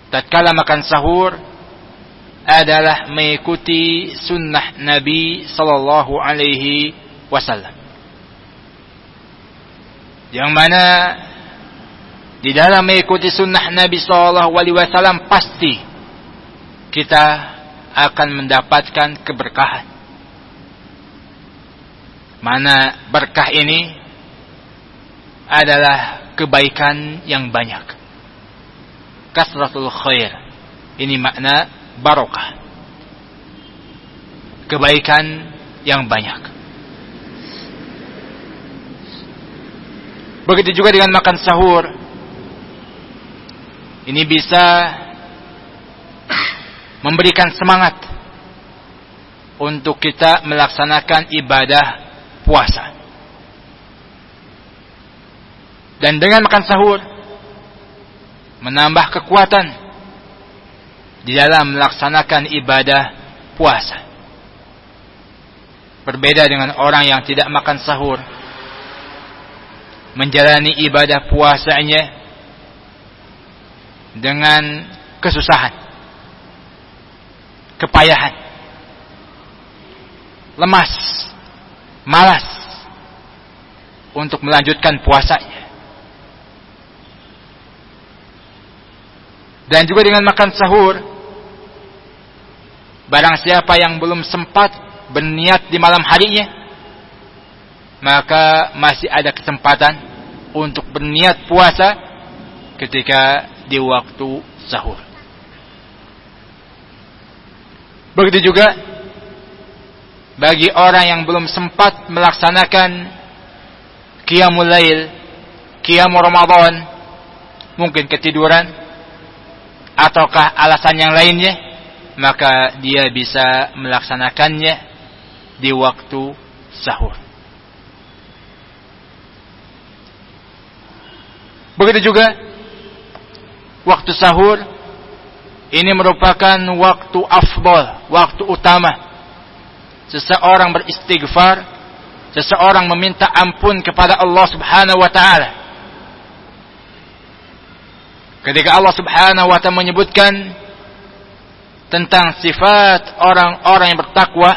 tatkala makan sahur adalah mengikuti sunnah Nabi sallallahu alaihi wasallam. Yang mana di dalam mengikuti sunnah Nabi sallallahu alaihi wasallam pasti kita akan mendapatkan keberkahan. Mana berkah ini adalah kebaikan yang banyak. Kasratul khair. Ini makna barokah. Kebaikan yang banyak. Begitu juga dengan makan sahur. Ini bisa memberikan semangat untuk kita melaksanakan ibadah puasa. Dan dengan makan sahur menambah kekuatan di dalam melaksanakan ibadah puasa. Berbeda dengan orang yang tidak makan sahur, menjalani ibadah puasanya dengan kesusahan, kepayahan, lemas, malas untuk melanjutkan puasanya. Dan juga dengan makan sahur, barang siapa yang belum sempat berniat di malam harinya, maka masih ada kesempatan untuk berniat puasa ketika di waktu sahur. Begitu juga bagi orang yang belum sempat melaksanakan qiyamul lail, qiyamul Ramadan, mungkin ketiduran ataukah alasan yang lainnya, maka dia bisa melaksanakannya di waktu sahur. Begitu juga waktu sahur ini merupakan waktu afdal, waktu utama seseorang beristighfar, seseorang meminta ampun kepada Allah Subhanahu wa taala. Ketika Allah Subhanahu wa taala menyebutkan tentang sifat orang-orang yang bertakwa,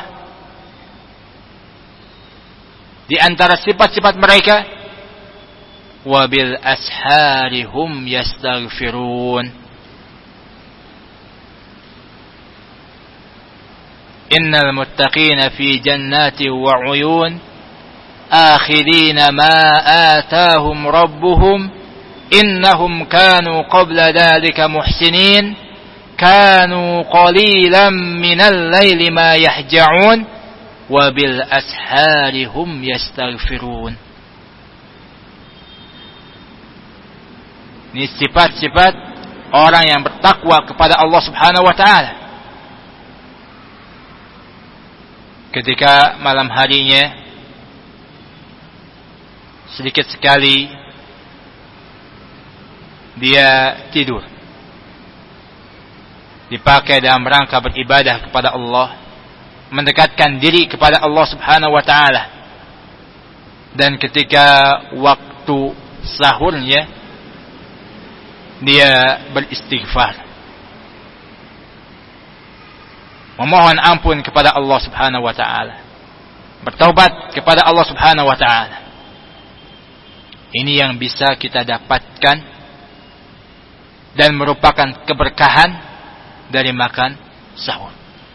di antara sifat-sifat mereka, wabil ashari hum yastaghfirun. Innal muttaqina fi jannati wa 'uyun akhirina ma atahum rabbuhum innahum kanu qabla dhalika muhsinin kanu qalilan minal laili ma yahja'un wabil ashari hum yastaghfirun. Ini sifat-sifat orang yang bertakwa kepada Allah Subhanahu wa taala. Ketika malam harinya sedikit sekali dia tidur, dipakai dalam rangka beribadah kepada Allah, mendekatkan diri kepada Allah Subhanahu wa taala. Dan ketika waktu sahurnya dia beristighfar, memohon ampun kepada Allah Subhanahu wa taala, bertaubat kepada Allah Subhanahu wa taala. Ini yang bisa kita dapatkan dan merupakan keberkahan dari makan sahur.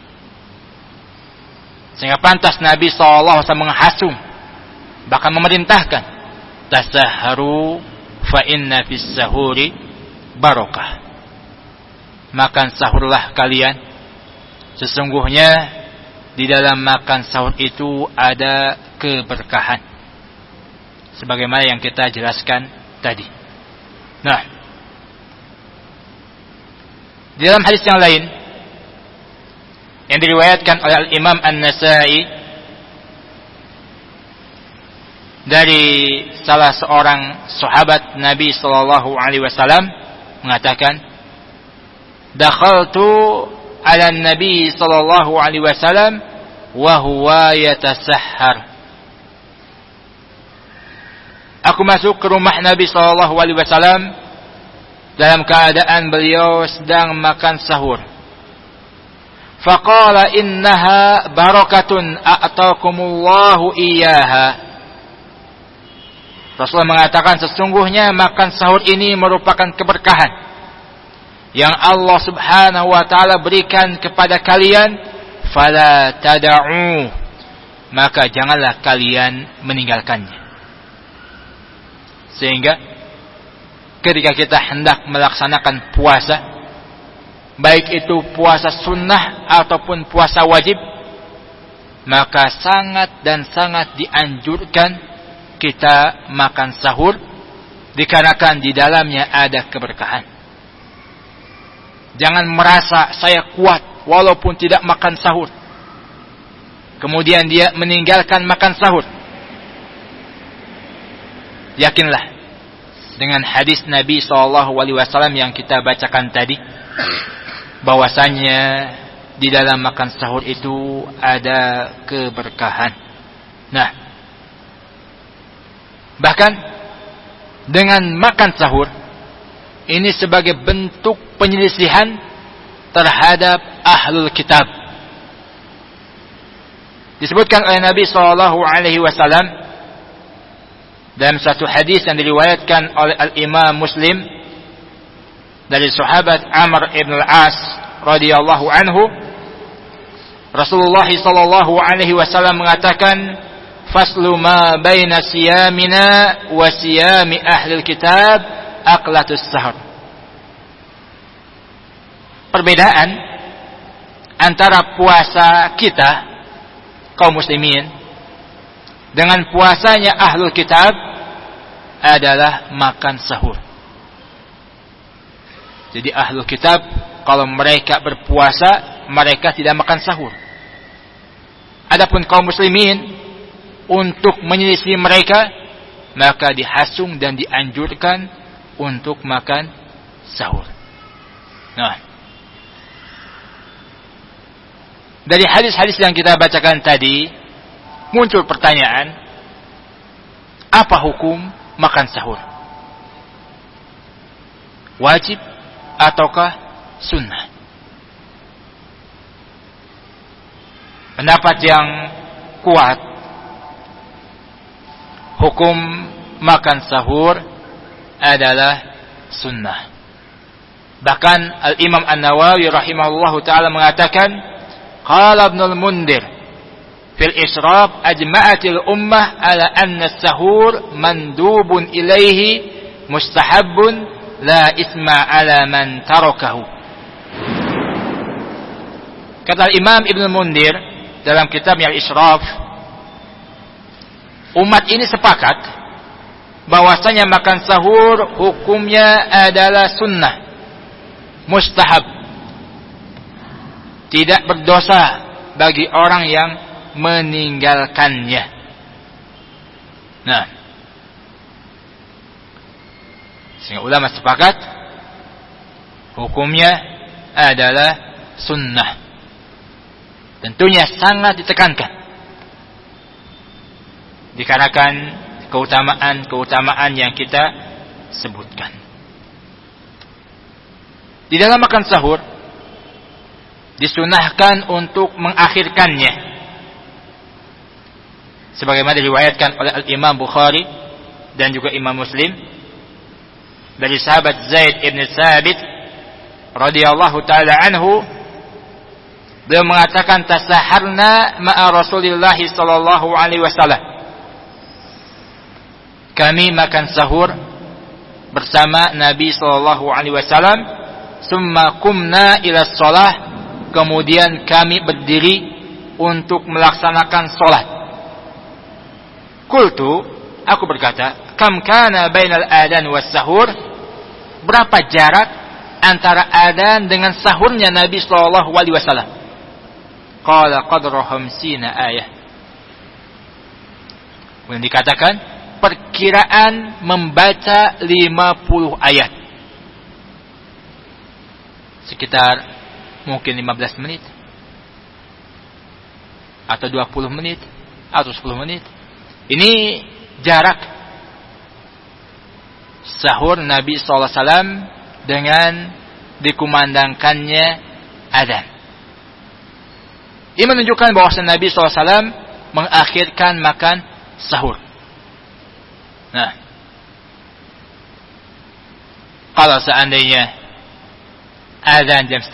Sehingga pantas Nabi SAW menghasum, bahkan memerintahkan, tasaharu fa inna fis sahuri barokah. Makan sahurlah kalian, sesungguhnya di dalam makan sahur itu ada keberkahan, sebagaimana yang kita jelaskan tadi. Nah, di dalam hadis yang lain yang diriwayatkan oleh Al-Imam An-Nasa'i dari salah seorang sahabat Nabi sallallahu alaihi wasallam mengatakan, dakhaltu ala Nabi sallallahu alaihi wasallam wa huwa yatasahhar. Aku masuk ke rumah Nabi sallallahu alaihi wasallam dalam keadaan beliau sedang makan sahur. Faqala innaha barakatun a'takumullahu iyyaha. Rasulullah mengatakan sesungguhnya makan sahur ini merupakan keberkahan yang Allah Subhanahu wa taala berikan kepada kalian, fala tad'u, maka janganlah kalian meninggalkannya. Sehingga ketika kita hendak melaksanakan puasa, baik itu puasa sunnah ataupun puasa wajib, maka sangat dan sangat dianjurkan kita makan sahur, dikarenakan di dalamnya ada keberkahan. Jangan merasa saya kuat walaupun tidak makan sahur, kemudian dia meninggalkan makan sahur. Yakinlah dengan hadis Nabi SAW yang kita bacakan tadi, bahwasanya di dalam makan sahur itu ada keberkahan. Nah, bahkan dengan makan sahur ini sebagai bentuk penyelisihan terhadap ahlul kitab. Disebutkan oleh Nabi SAW dalam satu hadis yang diriwayatkan oleh Al-Imam Muslim dari sahabat Amr ibn al-As radhiyallahu anhu, Rasulullah SAW mengatakan, faslu ma baina siyamina wa siyami ahlil kitab aqlatus sahur. Perbedaan antara puasa kita kaum muslimin dengan puasanya ahlul kitab adalah makan sahur. Jadi ahlul kitab kalau mereka berpuasa, mereka tidak makan sahur. Adapun kaum muslimin, untuk menyelisih mereka, maka dihasung dan dianjurkan untuk makan sahur. Nah, dari hadis-hadis yang kita bacakan tadi, muncul pertanyaan, apa hukum makan sahur? Wajib ataukah sunnah? Pendapat yang kuat, hukum makan sahur adalah sunnah. Bahkan Al-Imam An-Nawawi rahimahullahu ta'ala mengatakan, qala Ibnul Mundhir fil Ishraf, ajma'atil ummah ala anna sahur mandubun ilaihi mustahabbun la isma ala man tarakahu. Kata Imam Ibnul Mundhir dalam kitabnya Al-Ishraf, umat ini sepakat bahwasanya makan sahur hukumnya adalah sunnah, mustahab, tidak berdosa bagi orang yang meninggalkannya. Nah, sehingga ulama sepakat hukumnya adalah sunnah. Tentunya sangat ditekankan dikarenakan keutamaan yang kita sebutkan. Di dalam makan sahur disunahkan untuk mengakhirkannya, sebagaimana diriwayatkan oleh Al-Imam Bukhari dan juga Imam Muslim dari sahabat Zaid ibn Thabit radhiyallahu taala anhu, beliau mengatakan, tasaharna ma'a Rasulillah sallallahu alaihi wasallam, kami makan sahur bersama Nabi sallallahu alaihi wasallam, summa qumna ila shalah, kemudian kami berdiri untuk melaksanakan salat. Qultu, aku berkata, kam kana bainal adan was sahur, berapa jarak antara adzan dengan sahurnya Nabi sallallahu alaihi wasallam? Qala qadra 50 ayat. Kemudian dikatakan perkiraan membaca 50 ayat. Sekitar mungkin 15 menit atau 20 menit atau 10 menit. Ini jarak sahur Nabi SAW dengan dikumandangkannya adzan. Ini menunjukkan bahwa Nabi SAW mengakhirkan makan sahur. Nah, kalau seandainya adzan jam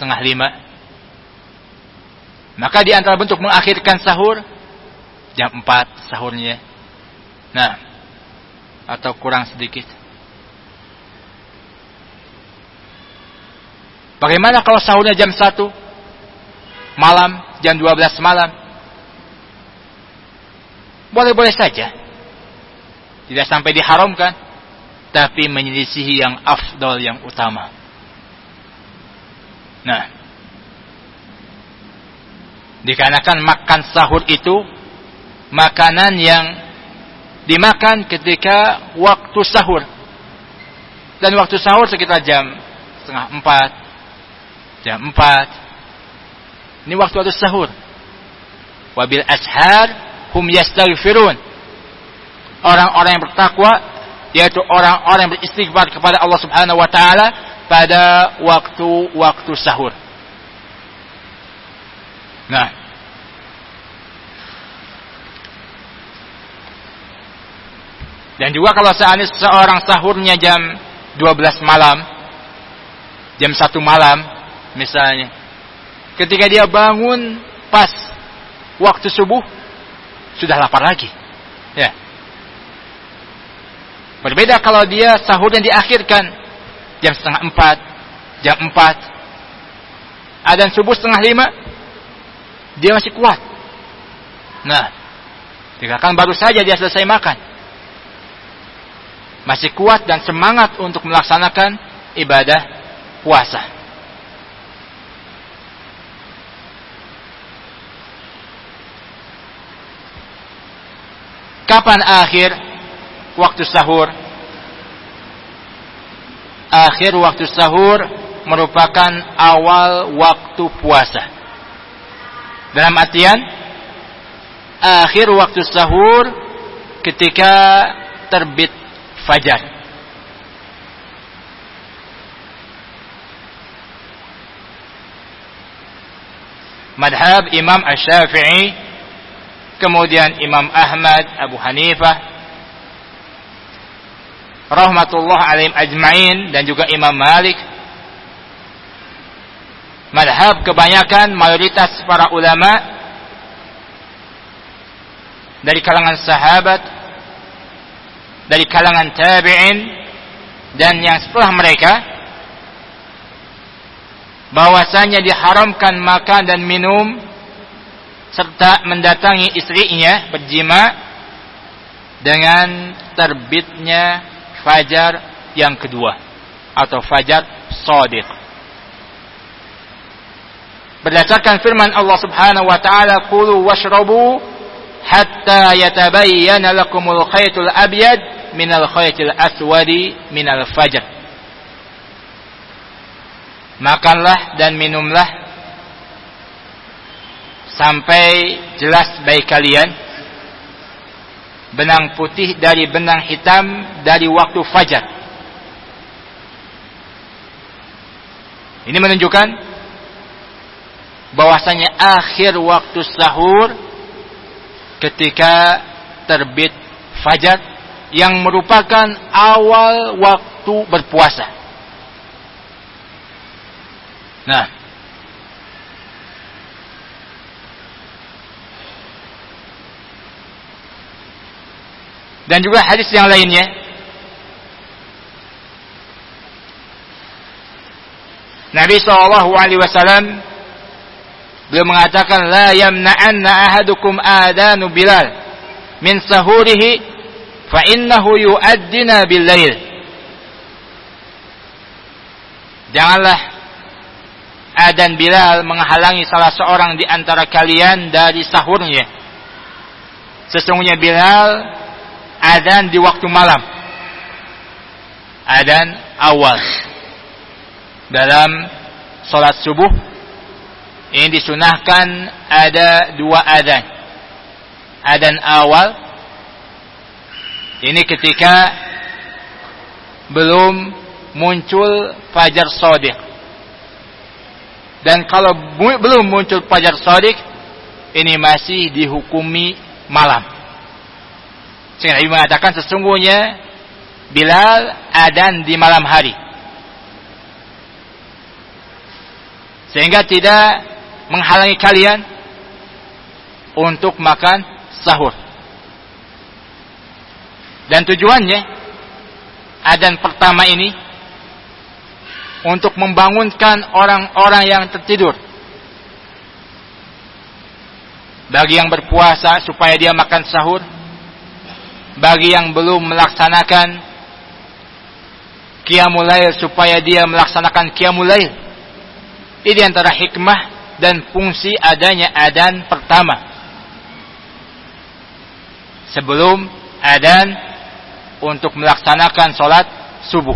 4:30, maka di antara bentuk mengakhirkan sahur jam 4 sahurnya. Nah, atau kurang sedikit. Bagaimana kalau sahurnya jam 1 malam, jam 12 malam? Boleh-boleh saja. Tidak sampai diharamkan, tapi menyelisihi yang afdal, yang utama. Nah, dikarenakan makan sahur itu makanan yang dimakan ketika waktu sahur. Dan waktu sahur sekitar jam 3:30, jam 4. Ini waktu sahur. Wabil ashar hum yastaghfirun. Orang-orang yang bertakwa, yaitu orang-orang yang beristighfar kepada Allah Subhanahu wa taala pada waktu-waktu sahur. Nah, dan juga kalau seandainya seorang sahurnya jam 12 malam, jam 1 malam misalnya, ketika dia bangun pas waktu subuh, sudah lapar lagi. Ya. Berbeda kalau dia sahurnya diakhirkan jam 3:30, jam 4, adzan subuh 4:30, dia masih kuat. Nah, dikatakan baru saja dia selesai makan, masih kuat dan semangat untuk melaksanakan ibadah puasa. Kapan akhir waktu sahur? Akhir waktu sahur merupakan awal waktu puasa. Dalam artian, akhir waktu sahur ketika terbit fajar. Madhab Imam Asy-Syafi'i, kemudian Imam Ahmad, Abu Hanifah, rahmatullah alaihim ajma'in, dan juga Imam Malik. Madhab kebanyakan mayoritas para ulama dari kalangan sahabat, dari kalangan tabi'in, dan yang setelah mereka, bahwasanya diharamkan makan dan minum serta mendatangi istrinya berjima dengan terbitnya fajar yang kedua atau fajar shadiq. Berdasarkan firman Allah Subhanahu wa taala, "Kulu washrabu hatta yatabayyana lakumul khaytul abyad minal khaytil aswadi minal fajr." Makanlah dan minumlah sampai jelas bagi kalian benang putih dari benang hitam dari waktu fajar. Ini menunjukkan bahwasanya akhir waktu sahur ketika terbit fajar, yang merupakan awal waktu berpuasa. Nah, dan juga hadis yang lainnya, Nabi SAW beliau mengatakan, la yamna'anna ahadukum adanu Bilal min sahurihi fa innahu yu'addina bil lail. Janganlah adzan Bilal menghalangi salah seorang di antara kalian dari sahurnya. Sesungguhnya Bilal adzan di waktu malam, adzan awal. Dalam sholat subuh ini disunahkan ada 2 adzan. Adzan awal ini ketika belum muncul fajar shadiq. Dan kalau belum muncul fajar shadiq, ini masih dihukumi malam. Sehingga Nabi mengatakan sesungguhnya Bilal adzan di malam hari. Sehingga tidak menghalangi kalian untuk makan sahur. Dan tujuannya adzan pertama ini untuk membangunkan orang-orang yang tertidur. Bagi yang berpuasa supaya dia makan sahur. Bagi yang belum melaksanakan qiyamul lail supaya dia melaksanakan qiyamul lail. Ini antara hikmah dan fungsi adanya adzan pertama. Sebelum adzan untuk melaksanakan sholat subuh.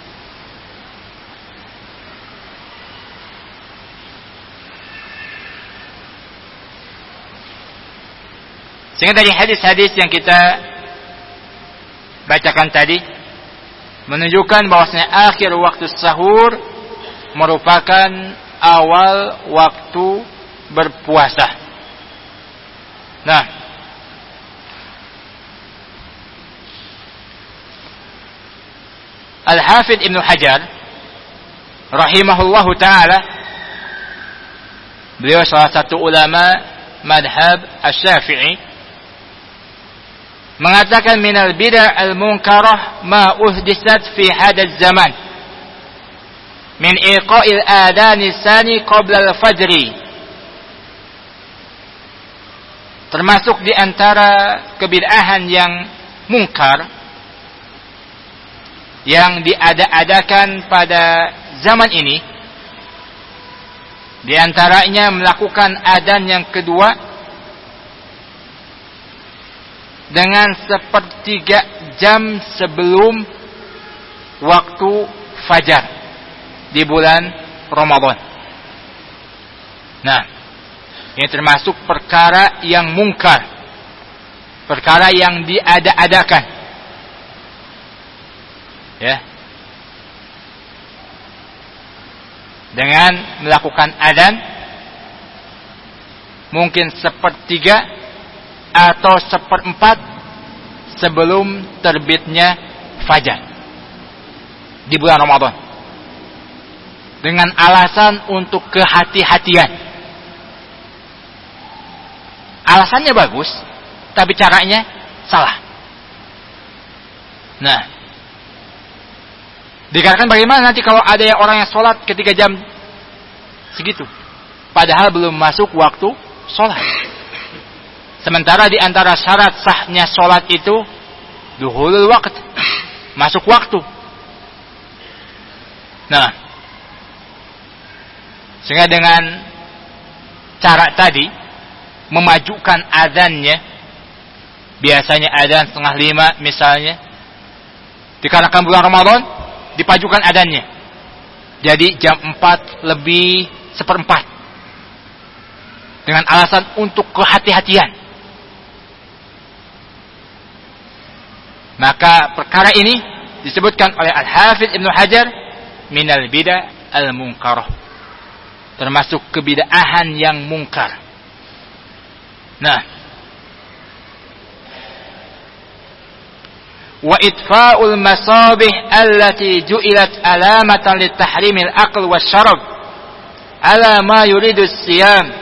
Sehingga dari hadis-hadis yang kita bacakan tadi menunjukkan bahwasanya akhir waktu sahur merupakan awal waktu berpuasa. Nah, Al-Hafidh Ibnu Hajar rahimahullahu taala, beliau salah satu ulama madhab Asy-Syafi'i, mengatakan minal bid'ah al-munkarah ma uhdisat fi hadaz zaman min iqa'il adhan tsani qabla al-fajri. Termasuk di antara kebid'ahan yang mungkar yang diada-adakan pada zaman ini, di antaranya melakukan adzan yang kedua dengan 1/3 jam sebelum waktu fajar di bulan Ramadan. Nah, ini termasuk perkara yang mungkar, perkara yang diada-adakan. Ya. Dengan melakukan adzan mungkin 1/3 atau 1/4 sebelum terbitnya fajar di bulan Ramadan, dengan alasan untuk kehati-hatian. Alasannya bagus, tapi caranya salah. Nah, dikatakan bagaimana nanti kalau ada yang orang yang sholat ketika jam segitu, padahal belum masuk waktu sholat. Sementara di antara syarat sahnya sholat itu duhulul waqt, masuk waktu. Nah, sehingga dengan cara tadi memajukan adzannya, biasanya adzan 4:30 misalnya, dikarenakan bulan Ramadan dipajukan adzannya jadi jam 4:04 dengan alasan untuk kehati-hatian. Maka perkara ini disebutkan oleh Al-Hafidh Ibnu Hajar minal bid'ah al-munkarah, termasuk kebid'ahan yang mungkar. Nah, wa itfa'ul masabih allati ju'ilat alamatan litahrimil aql wasyarab ala ma yuridu siyam,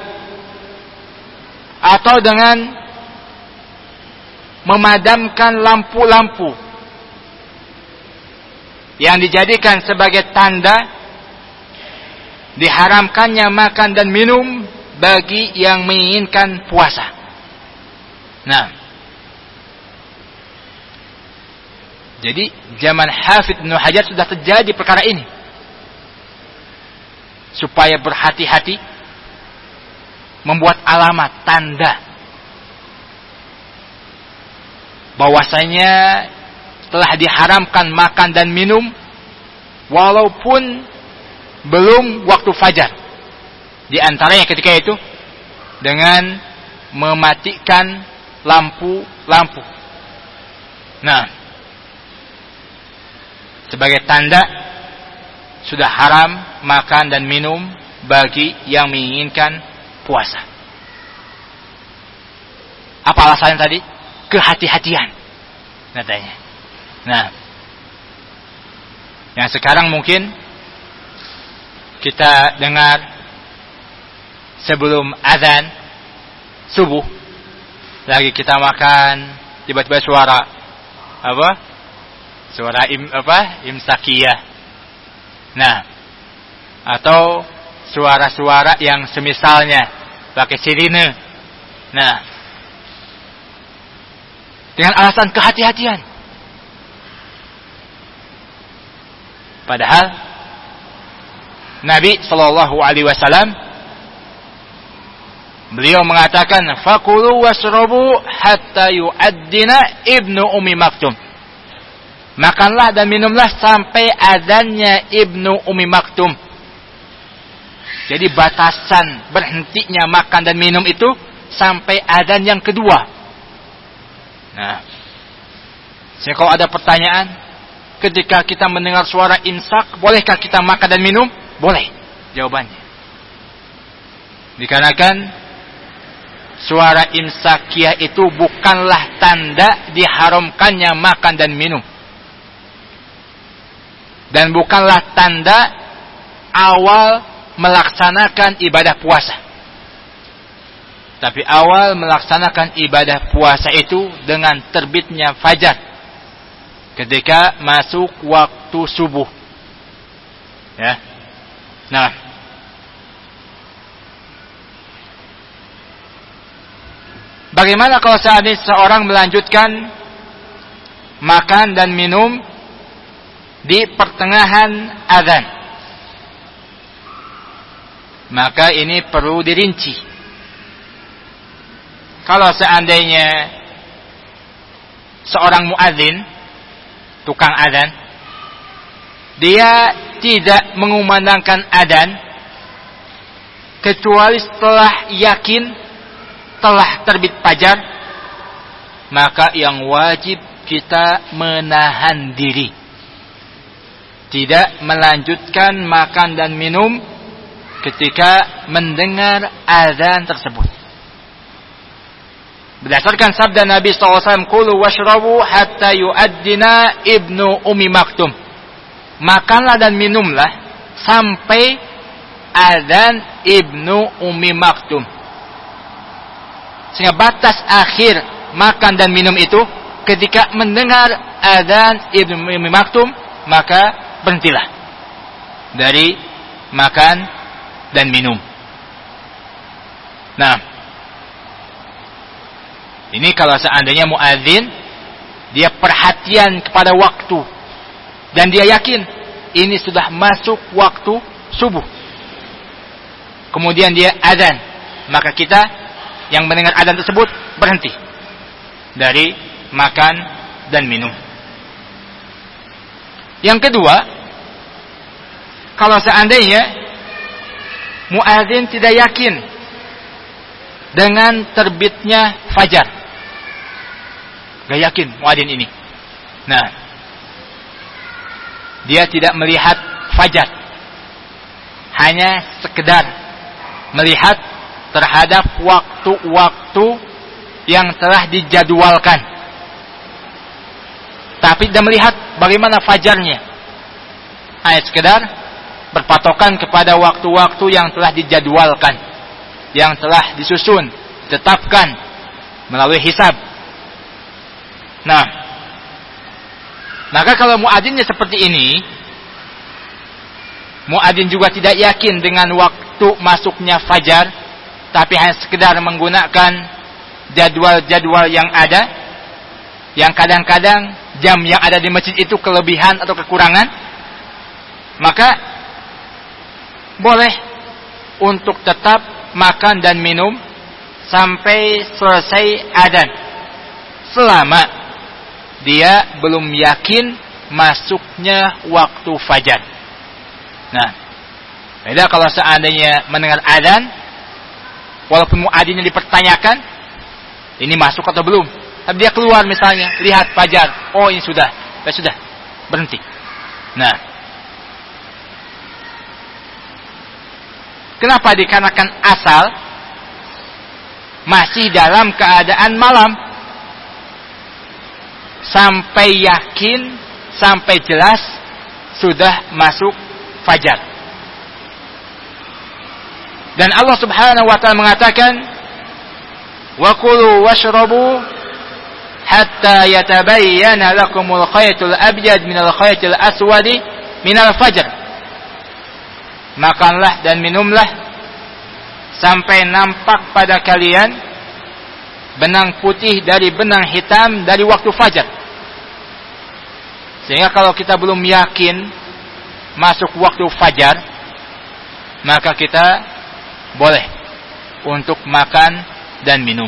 atau dengan memadamkan lampu-lampu yang dijadikan sebagai tanda diharamkannya makan dan minum bagi yang menginginkan puasa. Nah, jadi zaman Hafidh Ibnu Hajar sudah terjadi perkara ini, supaya berhati-hati membuat alamat tanda bahwasanya telah diharamkan makan dan minum walaupun belum waktu fajar. Di antaranya ketika itu dengan mematikan lampu-lampu. Nah, sebagai tanda sudah haram makan dan minum bagi yang menginginkan puasa. Apa alasannya tadi? Kehati-hatian katanya. Nah, yang sekarang mungkin kita dengar sebelum azan subuh lagi kita makan, tiba-tiba suara apa? Suara imsakiyah. Nah, atau suara-suara yang semisalnya pakai sirine. Nah, dengan alasan kehati-hatian. Padahal Nabi sallallahu alaihi wasallam beliau mengatakan fakulu washrabu hatta yu'addina Ibnu Ummi Maktum. Makanlah dan minumlah sampai adzannya Ibnu Ummi Maktum. Jadi batasan berhentinya makan dan minum itu sampai adzan yang kedua. Nah, jadi kalau ada pertanyaan, ketika kita mendengar suara imsak, bolehkah kita makan dan minum? Boleh. Jawabannya. Dikarenakan suara imsakiyah itu bukanlah tanda diharamkannya makan dan minum. Dan bukanlah tanda awal melaksanakan ibadah puasa. Tapi awal melaksanakan ibadah puasa itu dengan terbitnya fajar. Ketika masuk waktu subuh. Ya. Nah. Bagaimana kalau seandainya seorang melanjutkan makan dan minum di pertengahan azan? Maka ini perlu dirinci. Kalau seandainya seorang muadzin, tukang azan, dia tidak mengumandangkan azan kecuali setelah yakin telah terbit fajar, maka yang wajib kita menahan diri, tidak melanjutkan makan dan minum ketika mendengar azan tersebut. Berdasarkan sabda Nabi SAW, kulu washrabu hatta yu'addina Ibnu Ummi Maktum. Makanlah dan minumlah sampai azan Ibnu Ummi Maktum. Sehingga batas akhir makan dan minum itu ketika mendengar azan Ibnu Ummi Maktum, maka berhentilah dari makan dan minum. Nah, ini kalau seandainya muadzin dia perhatian kepada waktu dan dia yakin ini sudah masuk waktu subuh, kemudian dia azan, maka kita yang mendengar azan tersebut berhenti dari makan dan minum. Yang kedua, kalau seandainya muadzin tidak yakin dengan terbitnya fajar, gak yakin muadzin ini. Nah, dia tidak melihat fajar, hanya sekedar melihat terhadap waktu-waktu yang telah dijadwalkan, tapi tidak melihat bagaimana fajarnya, hanya sekedar berpatokan kepada waktu-waktu yang telah dijadwalkan, yang telah disusun, ditetapkan melalui hisab. Nah, maka kalau muadzinnya seperti ini, muadzin juga tidak yakin dengan waktu masuknya fajar, tapi hanya sekedar menggunakan jadwal-jadwal yang ada, yang kadang-kadang jam yang ada di masjid itu kelebihan atau kekurangan, maka boleh untuk tetap makan dan minum sampai selesai adzan, selama dia belum yakin masuknya waktu fajar. Nah, beda kalau seandainya mendengar adzan, walaupun muadzinnya dipertanyakan, ini masuk atau belum, tapi dia keluar misalnya, lihat fajar, oh ini sudah, ya sudah, berhenti. Nah, Kenapa? Dikarenakan asal masih dalam keadaan malam. Sampai yakin, sampai jelas sudah masuk fajar. Dan Allah Subhanahu wa taala mengatakan, "Wa kulu washrabu hatta yatabayyana lakumul khaytul abyad minal khaytil aswadi minal fajr." Makanlah dan minumlah sampai nampak pada kalian benang putih dari benang hitam dari waktu fajar. Sehingga kalau kita belum yakin masuk waktu fajar, maka kita boleh untuk makan dan minum.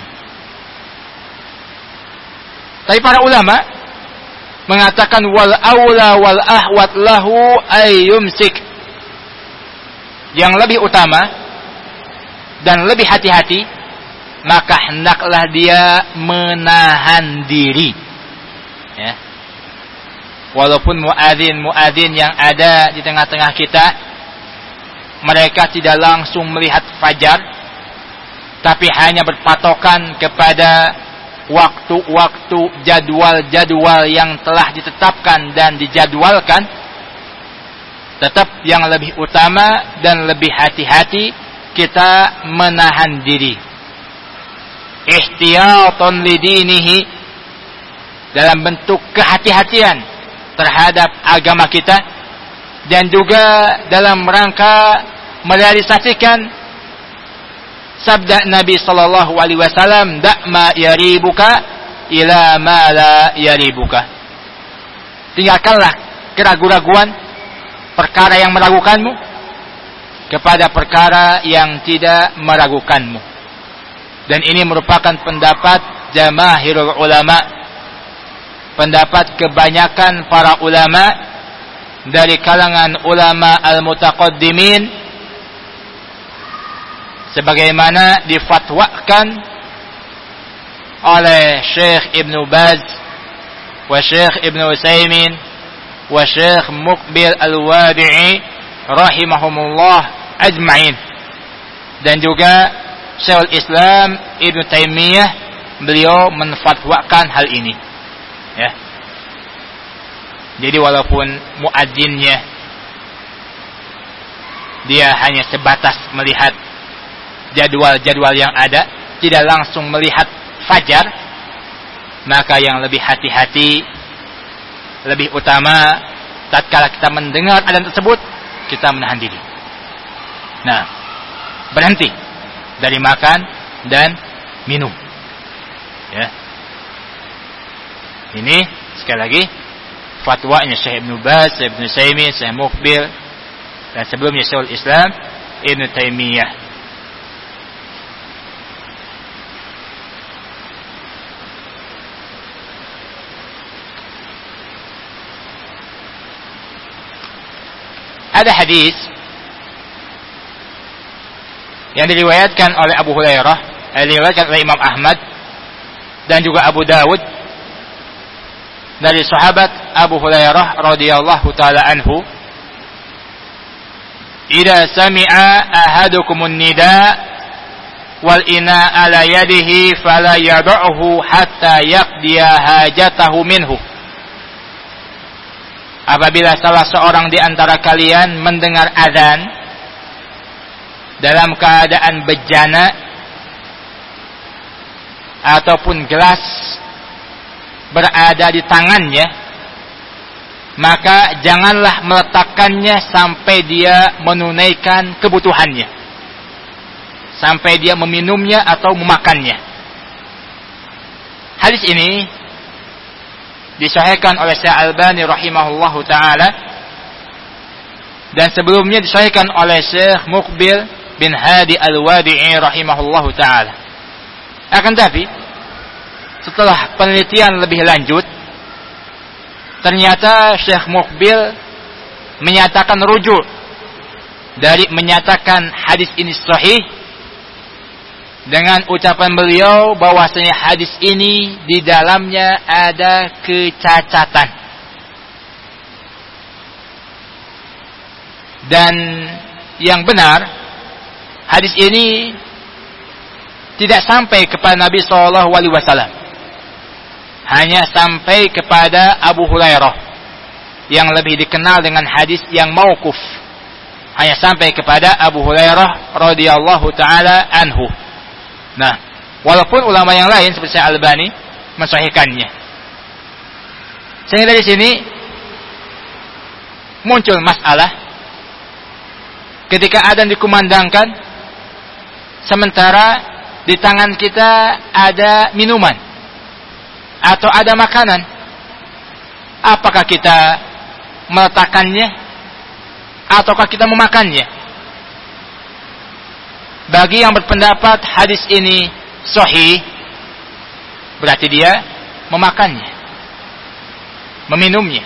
Tapi para ulama mengatakan wal aula wal ahwat lahu ayyumsik. Yang lebih utama dan lebih hati-hati, maka hendaklah dia menahan diri. Ya. Walaupun muadzin yang ada di tengah-tengah kita, mereka tidak langsung melihat fajar, tapi hanya berpatokan kepada waktu-waktu, jadwal-jadwal yang telah ditetapkan dan dijadwalkan. Tetap yang lebih utama dan lebih hati-hati kita menahan diri. Ihtiyatan lidinihi, dalam bentuk kehati-hatian terhadap agama kita, dan juga dalam rangka merealisasikan sabda Nabi sallallahu alaihi wasallam, "Da' ma yaribuka ila ma la yaribuka." Tinggalkanlah keraguan-raguan, perkara yang meragukanmu, kepada perkara yang tidak meragukanmu. Dan ini merupakan pendapat jamaahirul ulama, pendapat kebanyakan para ulama dari kalangan ulama al-mutaqaddimin, sebagaimana difatwakan oleh Syekh Ibn Baz wa Syekh Ibn Utsaimin wa Syekh Muqbil al-Wadi'i rahimahumullah ajma'in, dan juga Syekhul Islam Ibn Taimiyah, beliau menfatwakan hal ini. Ya. Jadi walaupun muadzinnya dia hanya sebatas melihat jadwal-jadwal yang ada, tidak langsung melihat fajar, maka yang lebih hati-hati, lebih utama tatkala kita mendengar adzan tersebut, kita menahan diri. Nah, berhenti dari makan dan minum. Ya. Ini sekali lagi fatwanya Syekh Ibn Baz, Syekh Ibn Utsaimin, Syekh Muqbil, dan sebelumnya Syekhul Islam Ibn Taimiyah. Ada hadis yang diriwayatkan oleh Abu Hurairah, diriwayatkan oleh Imam Ahmad dan juga Abu Dawud, dari sahabat Abu Hurairah radhiyallahu taala anhu, "Idza sami'a ahadukumun nida wal ina ala yadihi fala yad'uhu hatta yaqdiya hajatahu minhu." Apabila salah seorang di antara kalian mendengar azan dalam keadaan bejana ataupun gelas berada di tangannya, maka janganlah meletakkannya sampai dia menunaikan kebutuhannya, sampai dia meminumnya atau memakannya. Hadis ini disahihkan oleh Syekh Albani rahimahullahu taala, dan sebelumnya disahihkan oleh Syekh Muqbil bin Hadi al-Wadi'i rahimahullahu taala. Akan tapi setelah penelitian lebih lanjut, ternyata Syekh Muqbil menyatakan rujuk dari menyatakan hadis ini sahih dengan ucapan beliau bahwasanya hadis ini di dalamnya ada kecacatan. Dan yang benar hadis ini tidak sampai kepada Nabi SAW, hanya sampai kepada Abu Hurairah yang lebih dikenal dengan hadis yang mauquf, hanya sampai kepada Abu Hurairah radhiyallahu taala anhu. Nah, walaupun ulama yang lain seperti Al-Albani mensahihkannya. Sehingga dari sini muncul masalah ketika adzan dikumandangkan sementara di tangan kita ada minuman atau ada makanan, apakah kita meletakkannya ataukah kita memakannya? Bagi yang berpendapat hadis ini sahih, berarti dia memakannya, meminumnya.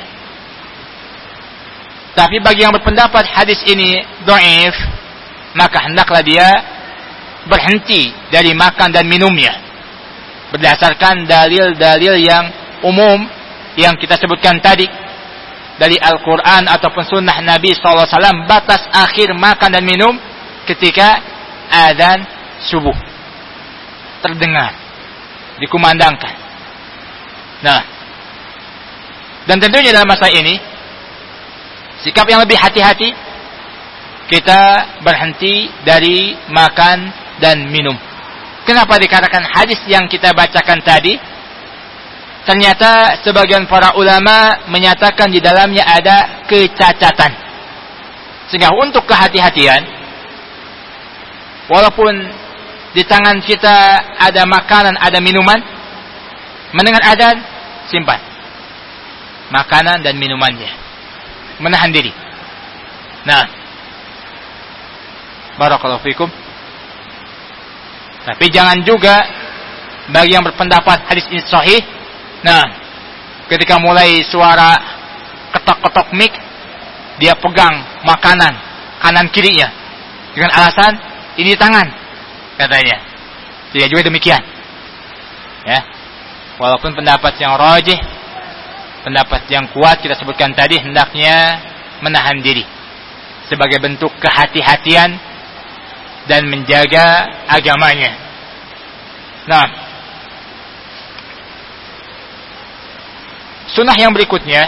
Tapi bagi yang berpendapat hadis ini dhaif, maka hendaklah dia berhenti dari makan dan minumnya berdasarkan dalil-dalil yang umum yang kita sebutkan tadi dari Al-Quran ataupun sunnah Nabi SAW. Batas akhir makan dan minum ketika adzan subuh terdengar, dikumandangkan. Nah, dan tentunya dalam masa ini sikap yang lebih hati-hati, kita berhenti dari makan dan minum. Kenapa dikatakan hadis yang kita bacakan tadi? Ternyata sebagian para ulama menyatakan di dalamnya ada kecacatan. Sehingga untuk kehati-hatian, walaupun di tangan kita ada makanan, ada minuman, mendengar adzan, simpan makanan dan minumannya, menahan diri. Nah, barakallahu fikum. Tapi jangan juga bagi yang berpendapat hadis ini sahih, nah, ketika mulai suara ketok-ketok mic, dia pegang makanan kanan kirinya dengan alasan ini tangan, katanya. Tidak juga demikian. Ya. Walaupun pendapat yang rajih, pendapat yang kuat kita sebutkan tadi, hendaknya menahan diri sebagai bentuk kehati-hatian dan menjaga agamanya. Nah, sunnah yang berikutnya,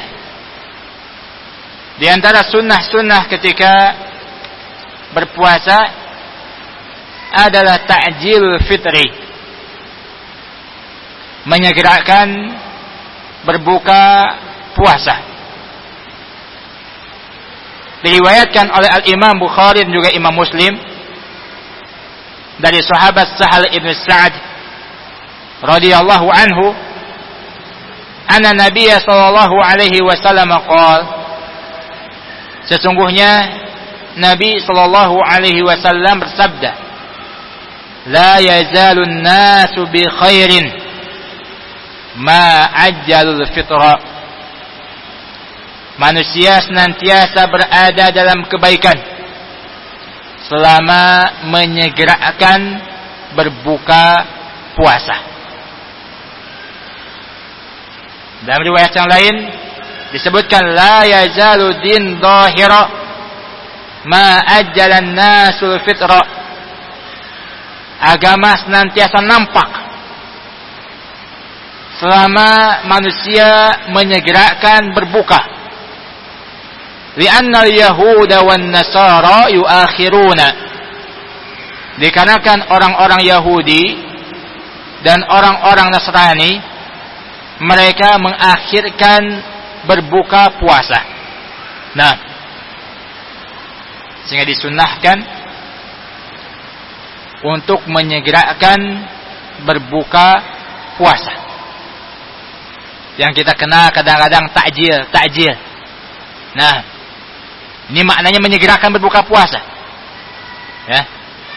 di antara sunnah-sunnah ketika berpuasa adalah ta'jil fitri, menyegerakan berbuka puasa. Diriwayatkan oleh Al-Imam Bukhari dan juga Imam Muslim dari sahabat Sahal ibn Sa'ad radhiyallahu anhu, anna Nabiy sallallahu alaihi wasallam qala, sesungguhnya Nabi sallallahu alaihi wasallam bersabda, la yazalun nasu bi khairin ma ajjalul fitra, manusia senantiasa berada dalam kebaikan selama menyegerakan berbuka puasa. Dalam riwayat yang lain disebutkan la yazalu din dhahira ma ajjalan nasul fitra, agama senantiasa nampak selama manusia menyegerakan berbuka. Li'anna al-yahuda wan nasara yuakhiruna, dikarenakan orang-orang Yahudi dan orang-orang Nasrani mereka mengakhirkan berbuka puasa. Nah, sehingga disunnahkan untuk menyegerakan berbuka puasa, yang kita kenal kadang-kadang takjil. Nah, ini maknanya menyegerakan berbuka puasa. Ya.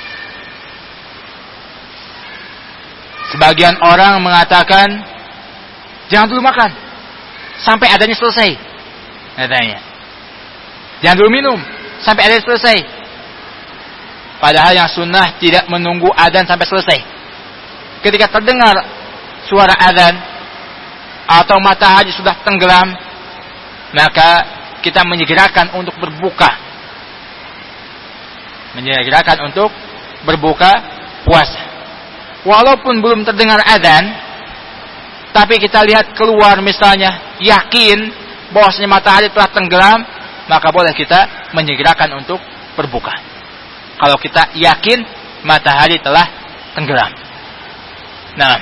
Sebagian orang mengatakan jangan dulu makan sampai adanya selesai, katanya. Jangan dulu minum sampai adanya selesai. Padahal yang sunnah tidak menunggu adzan sampai selesai. Ketika terdengar suara adzan atau matahari sudah tenggelam, maka kita menyegerakan untuk berbuka. Menyegerakan untuk berbuka puasa. Walaupun belum terdengar azan, tapi kita lihat keluar misalnya, yakin bahwasanya matahari telah tenggelam, maka boleh kita menyegerakan untuk berbuka. Kalau kita yakin matahari telah tenggelam. Nah,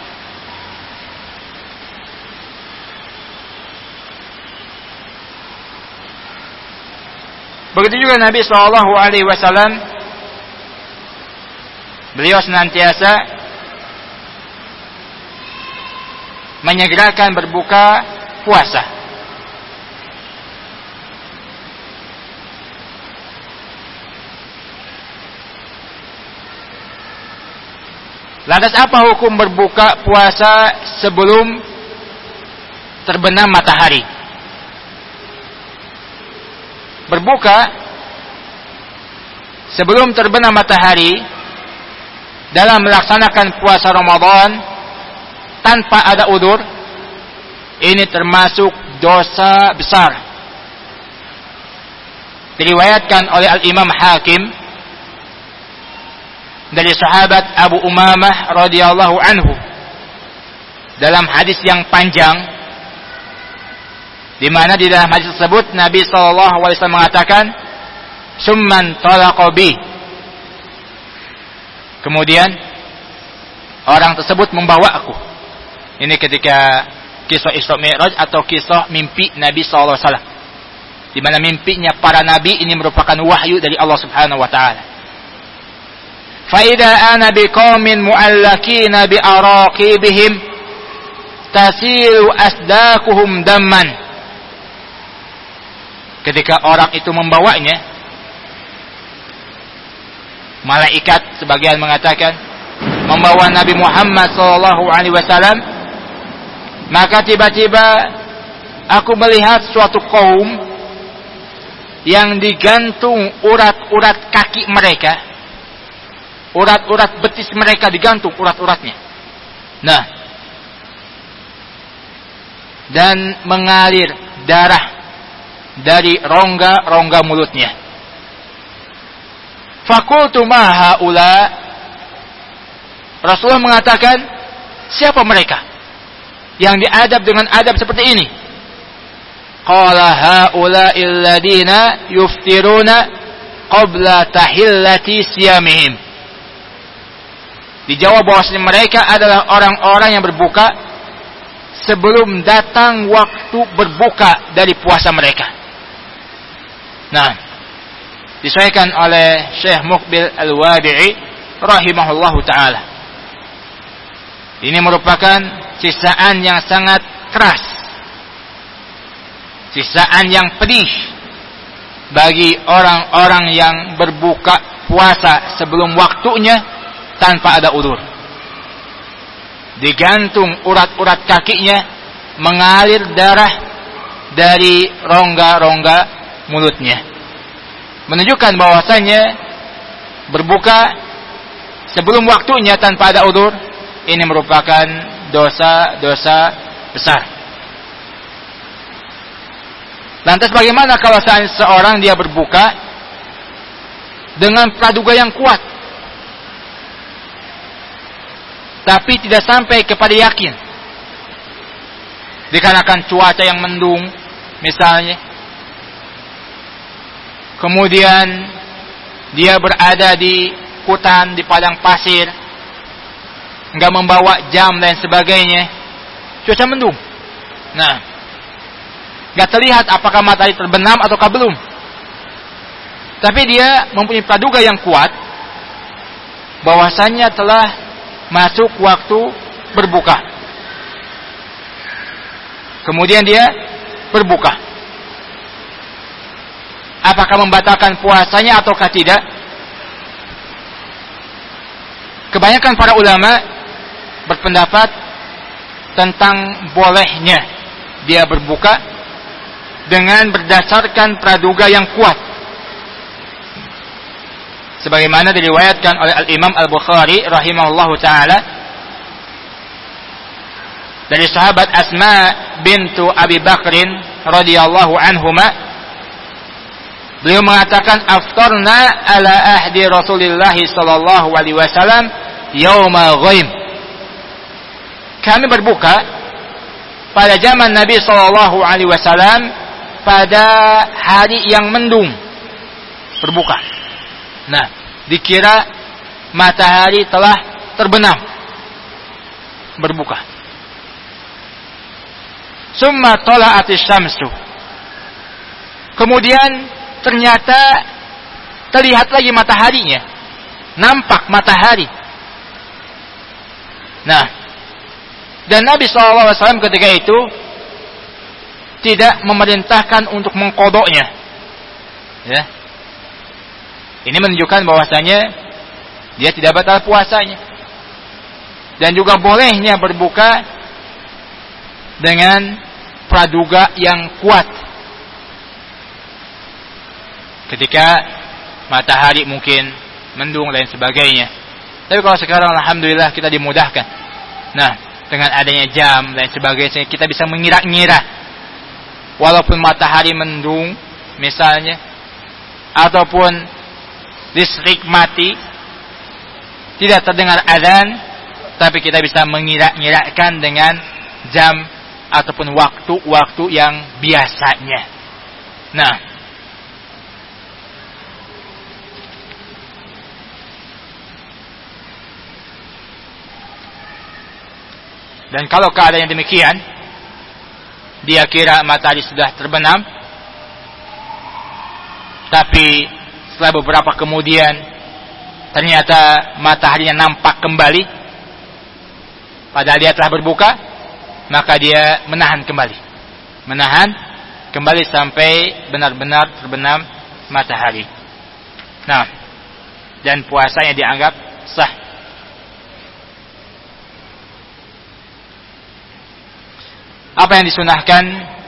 begitu juga Nabi SAW, beliau senantiasa menyegerakan berbuka puasa. Lantas apa hukum berbuka puasa sebelum terbenam matahari? Berbuka sebelum terbenam matahari dalam melaksanakan puasa Ramadan tanpa ada udzur, ini termasuk dosa besar. Diriwayatkan oleh Al-Imam Hakim dari sahabat Abu Umamah radhiyallahu anhu dalam hadis yang panjang, di mana di dalam hadis tersebut Nabi SAW mengatakan, "Summan talaqa bi." Kemudian orang tersebut membawa aku. Ini ketika kisah Isra Mi'raj atau kisah mimpi Nabi SAW, di mana mimpinya para nabi ini merupakan wahyu dari Allah Subhanahu wa taala. Faida ana biqaumin mu'allakina bi araqibihim tasilu asdaquhum damman. Ketika orang itu membawanya, malaikat sebagian mengatakan membawa Nabi Muhammad SAW, maka tiba-tiba aku melihat suatu kaum yang digantung urat-urat kaki mereka. Urat-urat betis mereka digantung urat-uratnya. Nah, dan mengalir darah dari rongga-rongga mulutnya. Fakultu ma haula. Rasulullah mengatakan, siapa mereka yang diadab dengan adab seperti ini? Qala haula alladina yuftiruna qabla tahillati siyamihim. Dijawab bahwasanya mereka adalah orang-orang yang berbuka sebelum datang waktu berbuka dari puasa mereka. Nah, disahihkan oleh Syekh Muqbil Al-Wadi'i rahimahullahu taala. Ini merupakan sisaan yang sangat keras, sisaan yang pedih bagi orang-orang yang berbuka puasa sebelum waktunya tanpa ada udzur. Digantung urat-urat kakinya, mengalir darah dari rongga-rongga mulutnya, menunjukkan bahwasanya berbuka sebelum waktunya tanpa ada udzur ini merupakan dosa-dosa besar. Lantas bagaimana kalau seorang dia berbuka dengan praduga yang kuat, tapi tidak sampai kepada yakin, dikarenakan cuaca yang mendung misalnya, kemudian dia berada di hutan, di padang pasir, enggak membawa jam dan sebagainya, cuaca mendung. Nah, enggak terlihat apakah matahari terbenam ataukah belum, tapi dia mempunyai praduga yang kuat bahwasanya telah masuk waktu berbuka. Kemudian dia berbuka. Apakah membatalkan puasanya ataukah tidak? Kebanyakan para ulama berpendapat tentang bolehnya dia berbuka dengan berdasarkan praduga yang kuat. Sebagaimana diriwayatkan oleh Al-Imam Al-Bukhari rahimahullahu ta'ala dari sahabat Asma bintu Abi Bakrin radhiyallahu anhuma, Beliau mengatakan aftarna ala ahdi Rasulillah sallallahu alaihi wasallam yauma ghaim. Kami berbuka pada zaman Nabi sallallahu alaihi wasallam pada hari yang mendung. Berbuka. Nah, dikira matahari telah terbenam. Berbuka. Summa tala'atis syamsu. Kemudian ternyata terlihat lagi mataharinya. Nampak matahari. Nah, dan Nabi SAW ketika itu tidak memerintahkan untuk mengqadanya. Ya. Ini menunjukkan bahwasanya dia tidak batal puasanya. Dan juga bolehnya berbuka dengan praduga yang kuat. Ketika matahari mungkin mendung dan sebagainya. Tapi kalau sekarang alhamdulillah kita dimudahkan. Nah, dengan adanya jam dan sebagainya kita bisa mengira-ngira. Walaupun matahari mendung misalnya, ataupun listrik mati, tidak terdengar azan, tapi kita bisa mengira-ngirakan dengan jam ataupun waktu-waktu yang biasanya. Nah, dan kalau keadaan demikian, dia kira matahari sudah terbenam, tapi setelah beberapa kemudian ternyata mataharinya nampak kembali, padahal dia telah berbuka, maka dia menahan kembali sampai benar-benar terbenam matahari. Nah, dan puasanya dianggap sah. Apa yang disunahkan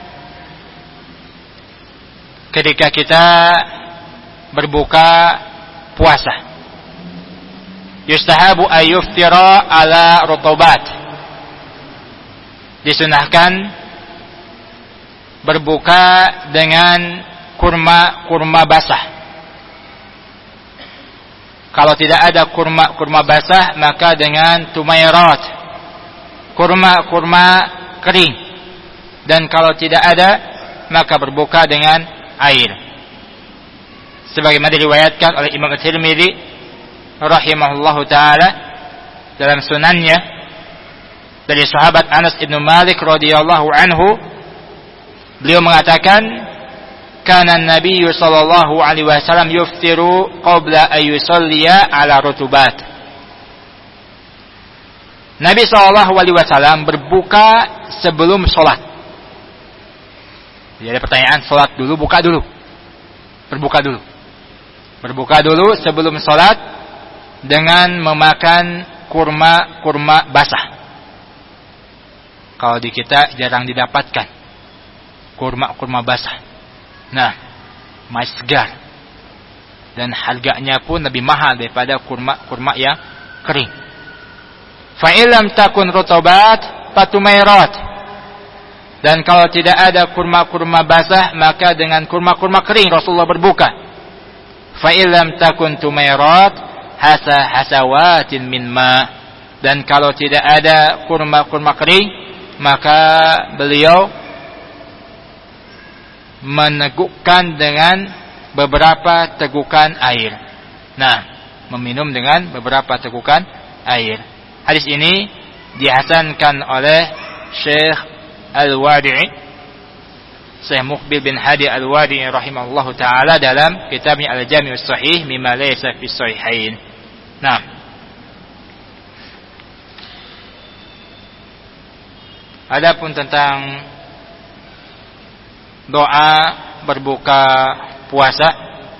ketika kita berbuka puasa? Yustahabu ayyuftira ala rutubat. Disunahkan berbuka dengan kurma basah. Kalau tidak ada kurma basah, maka dengan tumairat, kurma kering. Dan kalau tidak ada, maka berbuka dengan air. Sebagaimana diriwayatkan oleh Imam At-Tirmidzi rahimahullahu taala dalam sunannya dari sahabat Anas bin Malik radhiyallahu anhu, beliau mengatakan, kana an-nabiy sallallahu alaihi wasallam yuftiru qabla an yusalliya ala rutubat. Nabi sallallahu alaihi wasallam berbuka sebelum salat. Jadi ada pertanyaan, salat dulu, buka dulu. Berbuka dulu sebelum salat dengan memakan kurma basah. Kalau di kita jarang didapatkan kurma basah. Nah, masih segar. Dan harganya pun lebih mahal daripada kurma yang kering. Fa illam takun rutubat fatumairat. Dan kalau tidak ada kurma basah, maka dengan kurma kering Rasulullah berbuka. Fa illam takun tumairat hasawatin min ma. Dan kalau tidak ada kurma kering, maka beliau menegukkan dengan beberapa tegukan air. Nah, meminum dengan beberapa tegukan air. Hadis ini dihasankan oleh Syekh Al-Wadi'i, Syekh Muqbil bin Hadi Al-Wadi'i rahimahullahu ta'ala dalam kitabnya Al-Jami'us Sahih mimma laysa fi sahihain. Nah, adapun tentang doa berbuka puasa,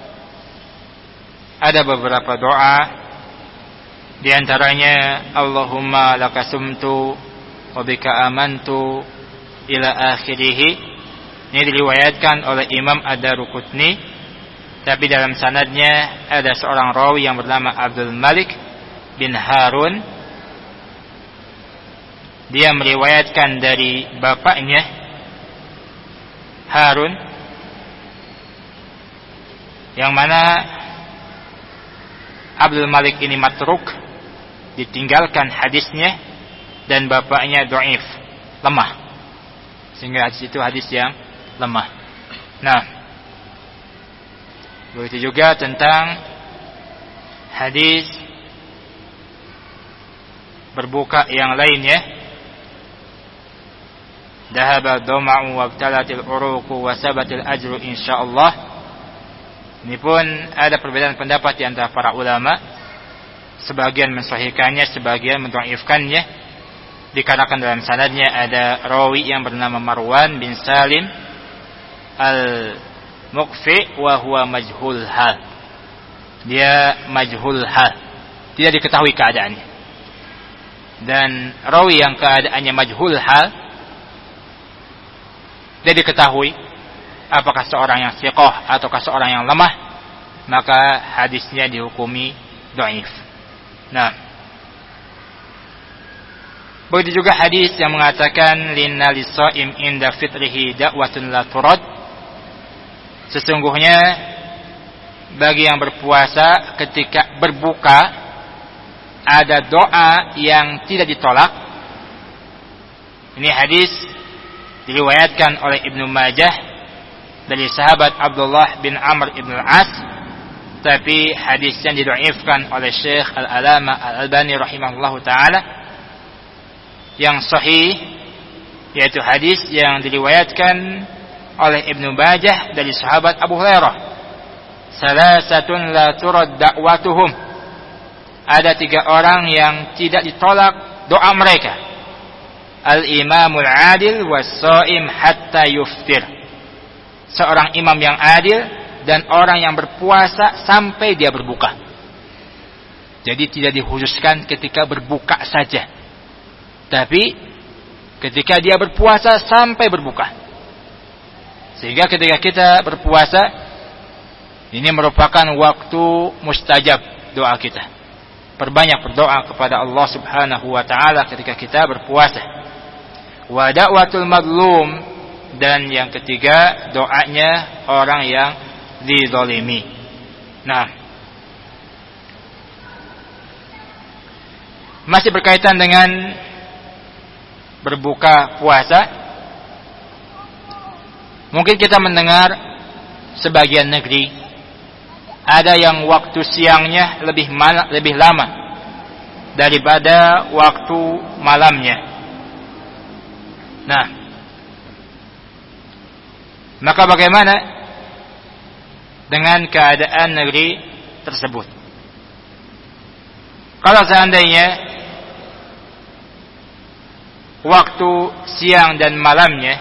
ada beberapa doa, di antaranya Allahumma lakasumtu wa bika amantu ila akhirih. Ini diriwayatkan oleh Imam Ad-Daruqutni, tapi dalam sanadnya ada seorang rawi yang bernama Abdul Malik bin Harun. Dia meriwayatkan dari bapaknya Harun yang mana Abdul Malik ini matruk, ditinggalkan hadisnya, dan bapaknya dhaif, lemah, sehingga hadis itu hadis yang lemah. Nah, begitu juga tentang hadis berbuka yang lainnya, dahaba dhama'u wabtalatil uruqu wa sabatil ajru insyaallah. Ini pun ada perbedaan pendapat di antara para ulama. Sebagian mensahihkannya, sebagian mendhaifkannya, dikarenakan dalam sanadnya ada rawi yang bernama Marwan bin Salim al-Muqfi wa huwa majhul hal. Dia majhul hal, tidak diketahui keadaannya. Dan rawi yang keadaannya majhul hal, dia diketahui apakah seorang yang thiqah ataukah seorang yang lemah, maka hadisnya dihukumi dhaif. Nah, begitu juga hadis yang mengatakan linna lis-shaim inda fitrihi da'watun la turad. Sesungguhnya bagi yang berpuasa ketika berbuka ada doa yang tidak ditolak. Ini hadis diriwayatkan oleh Ibnu Majah dari sahabat Abdullah bin Amr ibn al-As, tapi hadis yang didhaifkan oleh Syekh Al-Alama Al-Albani rahimahullahu taala. Yang sahih yaitu hadis yang diriwayatkan oleh Ibnu Majah dari sahabat Abu Hurairah, salasatun la turad da'watuhum, ada 3 orang yang tidak ditolak doa mereka, al-imamul adil was-shaim hatta yuftir, seorang imam yang adil dan orang yang berpuasa sampai dia berbuka. Jadi tidak dikhususkan ketika berbuka saja, tapi ketika dia berpuasa sampai berbuka. Sehingga ketika kita berpuasa, ini merupakan waktu mustajab doa kita. Perbanyak berdoa kepada Allah Subhanahu wa taala ketika kita berpuasa. Wa da'watul madlum, dan yang ketiga doanya orang yang dizalimi. Nah, masih berkaitan dengan berbuka puasa, mungkin kita mendengar sebagian negeri ada yang waktu siangnya lebih lama daripada waktu malamnya. Nah, maka bagaimana dengan keadaan negeri tersebut? Kalau seandainya waktu siang dan malamnya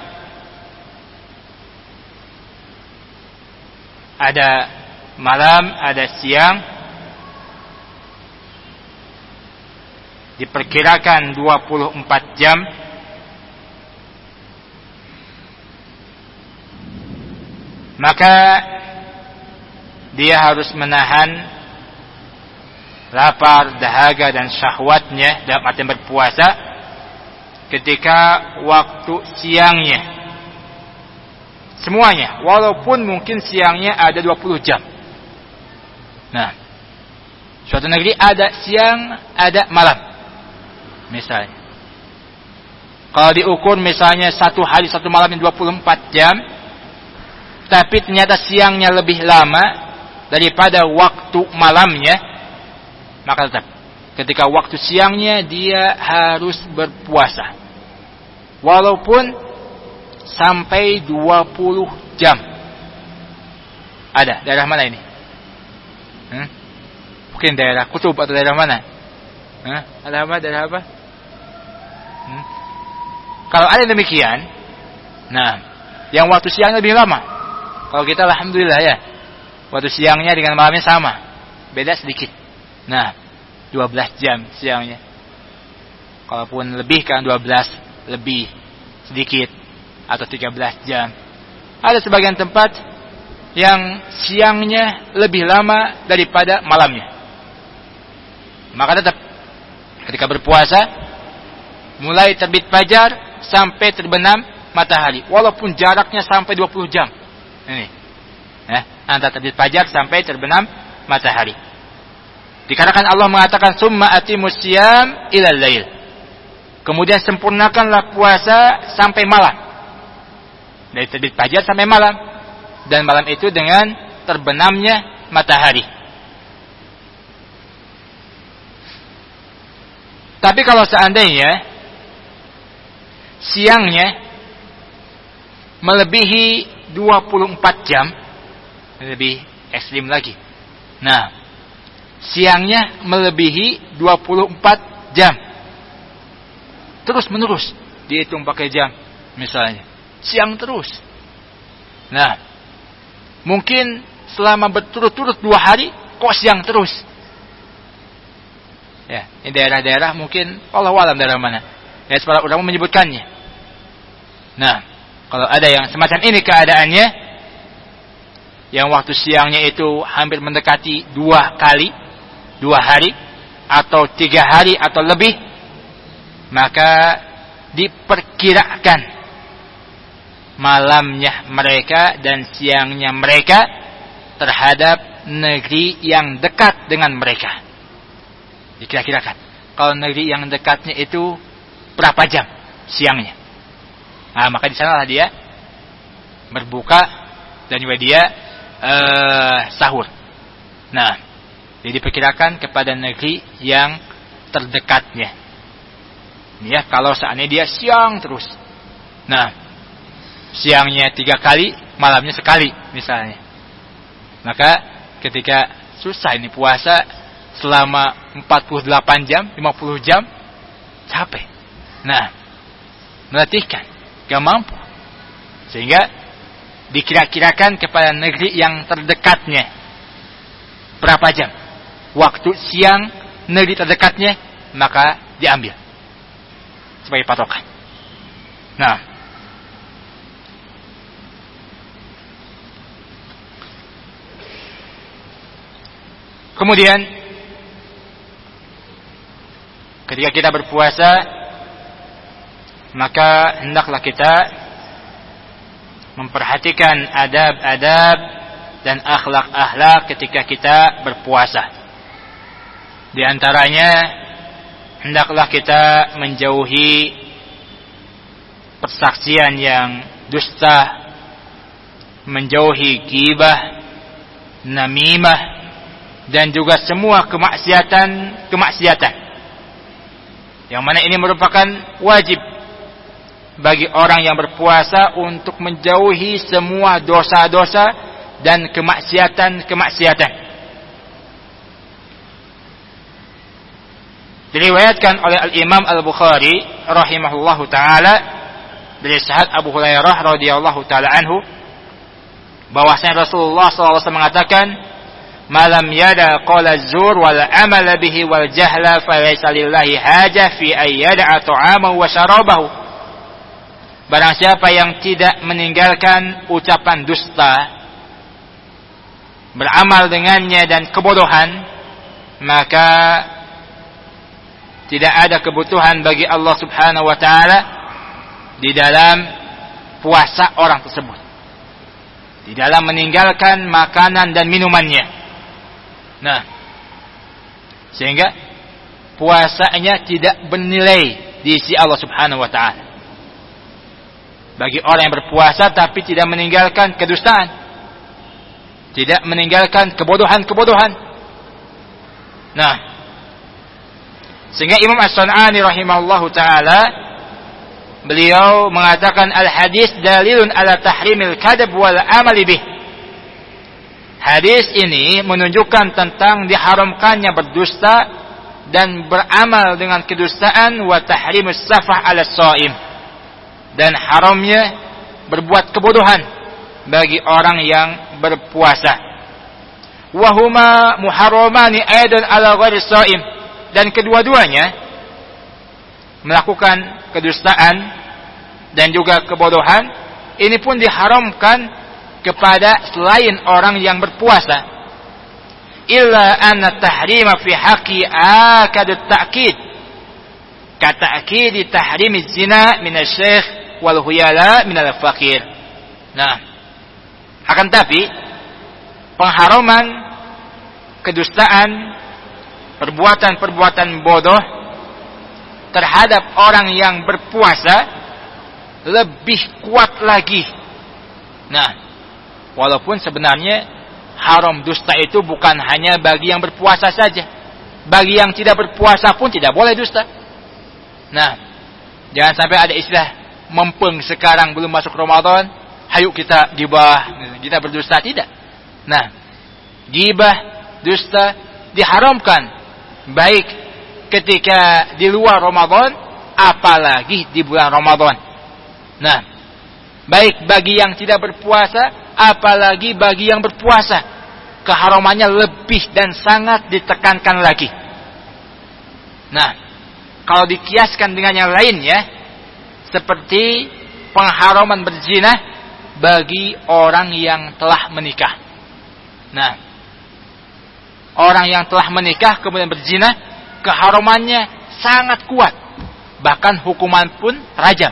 ada malam, ada siang, diperkirakan 24 jam, maka dia harus menahan lapar, dahaga dan syahwatnya dalam arti berpuasa ketika waktu siangnya. Semuanya, walaupun mungkin siangnya ada 20 jam. Nah, suatu negeri ada siang, ada malam. Misalnya, kalau diukur misalnya satu hari satu malam yang 24 jam, tapi ternyata siangnya lebih lama daripada waktu malamnya, maka tetap ketika waktu siangnya dia harus berpuasa walaupun sampai 20 jam. Ada daerah mana ini? Mungkin daerah Kutub atau daerah mana? Ada apa? Daerah apa? Kalau ada demikian, nah, yang waktu siang lebih lama. Kalau kita alhamdulillah ya, waktu siangnya dengan malamnya sama, beda sedikit. Nah, 12 jam siangnya. Kalaupun lebih kan 12 lebih sedikit atau 13 jam. Ada sebagian tempat yang siangnya lebih lama daripada malamnya. Maka tetap ketika berpuasa mulai terbit fajar sampai terbenam matahari, walaupun jaraknya sampai 20 jam. Ini. antara terbit fajar sampai terbenam matahari. Dikarenakan Allah mengatakan summa atimus siyam ilal lail. Kemudian sempurnakanlah puasa sampai malam. Dari terbit fajar sampai malam. Dan malam itu dengan terbenamnya matahari. Tapi kalau seandainya siangnya melebihi 24 jam, lebih ekstrim lagi. Nah, siangnya melebihi 24 jam. Terus menerus dihitung pakai jam misalnya. Siang terus. Nah, mungkin selama berturut-turut 2 hari kok siang terus. Ya, ini daerah-daerah mungkin Allah alam daerah mana. Ya, para ulama menyebutkannya. Nah, kalau ada yang semacam ini keadaannya, yang waktu siangnya itu hampir mendekati 2 hari atau 3 hari atau lebih, maka diperkirakan malamnya mereka dan siangnya mereka terhadap negeri yang dekat dengan mereka. Dikira-kirakan. Kalau negeri yang dekatnya itu berapa jam siangnya. Nah, maka di sanalah dia berbuka dan juga dia sahur. Nah, jadi diperkirakan kepada negeri yang terdekatnya. Ya, kalau seandainya dia siang terus. Nah, siangnya 3 kali, malamnya sekali misalnya. Maka ketika susah ini puasa selama 48 jam, 50 jam, capek. Nah, melatihkan, gak mampu. Sehingga dikira-kirakan kepada negeri yang terdekatnya berapa jam. Waktu siang negeri terdekatnya, maka diambil sebagai patokan. Nah, kemudian ketika kita berpuasa, maka hendaklah kita memperhatikan adab-adab dan akhlak-akhlak ketika kita berpuasa. Di antaranya, hendaklah kita menjauhi persaksian yang dusta, menjauhi ghibah, namimah, dan juga semua kemaksiatan. Yang mana ini merupakan wajib bagi orang yang berpuasa untuk menjauhi semua dosa-dosa dan kemaksiatan. Diriwayatkan oleh Al-Imam Al-Bukhari rahimahullahu taala dari sahabat Abu Hurairah radhiyallahu taala anhu bahwasanya Rasulullah SAW mengatakan, malam yada qala zur wal amala bihi wal jahla falaysa lillahi hajah fi ayyada ta'amahu wa syarabahu. Barang siapa yang tidak meninggalkan ucapan dusta, beramal dengannya dan kebodohan, maka tidak ada kebutuhan bagi Allah Subhanahu wa taala di dalam puasa orang tersebut, di dalam meninggalkan makanan dan minumannya. Nah, sehingga puasanya tidak bernilai di sisi Allah Subhanahu wa taala. Bagi orang yang berpuasa tapi tidak meninggalkan kedustaan, tidak meninggalkan kebodohan-kebodohan. Nah, sehingga Imam As-Sun'ani rahimahullahu taala beliau mengatakan al-hadis dalilun ala tahrimil kadab wal amali bih. Hadis ini menunjukkan tentang diharamkannya berdusta dan beramal dengan kedustaan, wa tahrimus safah 'ala shaim, dan haramnya berbuat kebodohan bagi orang yang berpuasa. Wa huma muharramani aidan 'ala ghairi shaim, dan kedua-duanya melakukan kedustaan dan juga kebodohan ini pun diharamkan kepada selain orang yang berpuasa. Illa anna tahrima fi haqqi akad ta'kid ka ta'kid tahrim az-zina min asy-syekh wal huyala min al-faqir. Nah, akan tapi pengharaman kedustaan, perbuatan-perbuatan bodoh terhadap orang yang berpuasa lebih kuat lagi. Nah, walaupun sebenarnya haram dusta itu bukan hanya bagi yang berpuasa saja. Bagi yang tidak berpuasa pun tidak boleh dusta. Nah, jangan sampai ada istilah mempeng sekarang belum masuk Ramadan, hayu kita gibah, kita berdusta. Tidak. Nah, gibah, dusta diharamkan baik ketika di luar Ramadan apalagi di bulan Ramadan. Nah, baik bagi yang tidak berpuasa apalagi bagi yang berpuasa, keharamannya lebih dan sangat ditekankan lagi. Nah, kalau dikiaskan dengan yang lainnya, seperti pengharaman berzina bagi orang yang telah menikah. Nah, orang yang telah menikah kemudian berzina, keharamannya sangat kuat. Bahkan hukuman pun rajam.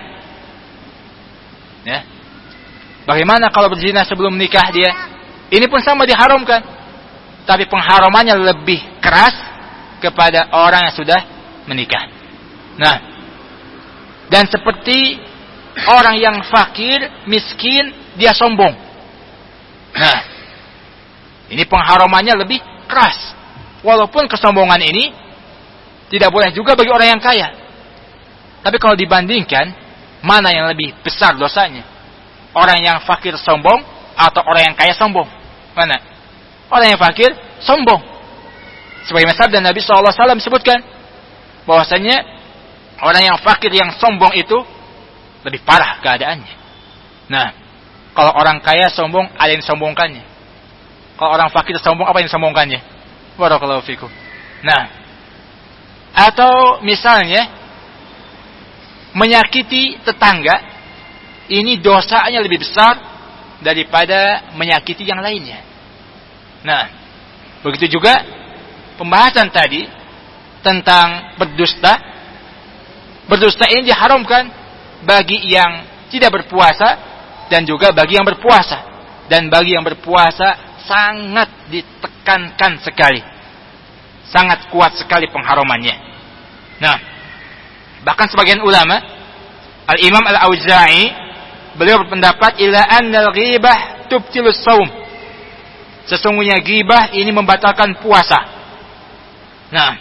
Ya. Bagaimana kalau berzina sebelum menikah dia? Ini pun sama diharamkan. Tapi pengharamannya lebih keras kepada orang yang sudah menikah. Nah, dan seperti orang yang fakir, miskin, dia sombong. Nah, ini pengharamannya lebih keras. Walaupun kesombongan ini tidak boleh juga bagi orang yang kaya. Tapi kalau dibandingkan, mana yang lebih besar dosanya? Orang yang fakir sombong atau orang yang kaya sombong? Mana? Orang yang fakir sombong. Sebagaimana sabda Nabi SAW disebutkan bahwasanya orang yang fakir yang sombong itu lebih parah keadaannya. Nah, kalau orang kaya sombong, ada yang disombongkannya. Kalau orang fakir sombong, apa yang disombongkannya? Barakallahu fikum. Nah, atau misalnya menyakiti tetangga, ini dosanya lebih besar daripada menyakiti yang lainnya. Nah, begitu juga pembahasan tadi tentang berdusta. Berdusta ini diharamkan bagi yang tidak berpuasa dan juga bagi yang berpuasa. Dan bagi yang berpuasa sangat ditekankan sekali. Sangat kuat sekali pengharamannya. Nah, bahkan sebagian ulama, Al-Imam Al-Auza'i, beliau berpendapat ila annal ghibah tubtilus shaum. Sesungguhnya ghibah ini membatalkan puasa. Nah,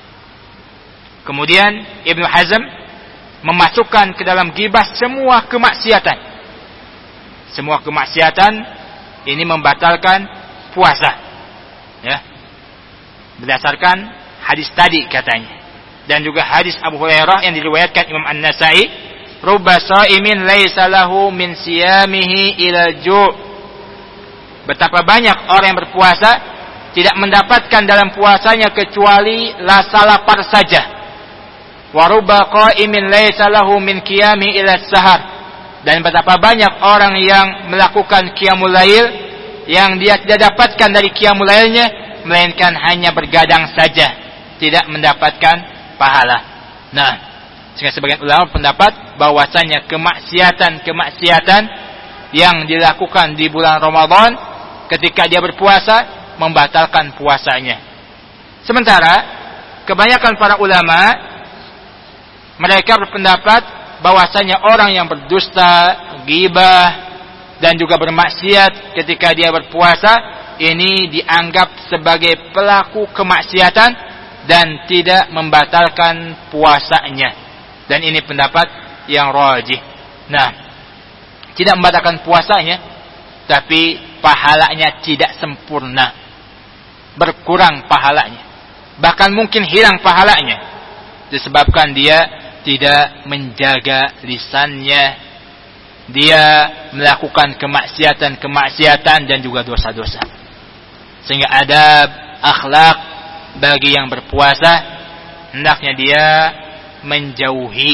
kemudian Ibnu Hazm memasukkan ke dalam ghibah semua kemaksiatan. Semua kemaksiatan ini membatalkan puasa. Ya. Berdasarkan hadis tadi katanya. Dan juga hadis Abu Hurairah yang diriwayatkan Imam An-Nasa'i, rubba sha'imin laisa lahu min siyamihi ila ju'. Betapa banyak orang yang berpuasa tidak mendapatkan dalam puasanya kecuali rasa lapar saja. Wa rubba qa'imin laisa lahu min qiyami ila sahar. Dan betapa banyak orang yang melakukan qiyamul lail yang dia tidak dapatkan dari qiyamul lailnya melainkan hanya bergadang saja, tidak mendapatkan pahala. Nah, sehingga sebagian ulama pendapat bahwasanya kemaksiatan yang dilakukan di bulan Ramadan ketika dia berpuasa membatalkan puasanya. Sementara kebanyakan para ulama mereka berpendapat bahwasanya orang yang berdusta, ghibah dan juga bermaksiat ketika dia berpuasa ini dianggap sebagai pelaku kemaksiatan dan tidak membatalkan puasanya. Dan ini pendapat yang rajih. Nah, tidak membatalkan puasanya, tapi pahalanya tidak sempurna. Berkurang pahalanya. Bahkan mungkin hilang pahalanya. Disebabkan dia tidak menjaga lisannya. Dia melakukan kemaksiatan dan juga dosa-dosa. Sehingga adab, akhlak bagi yang berpuasa, hendaknya dia menjauhi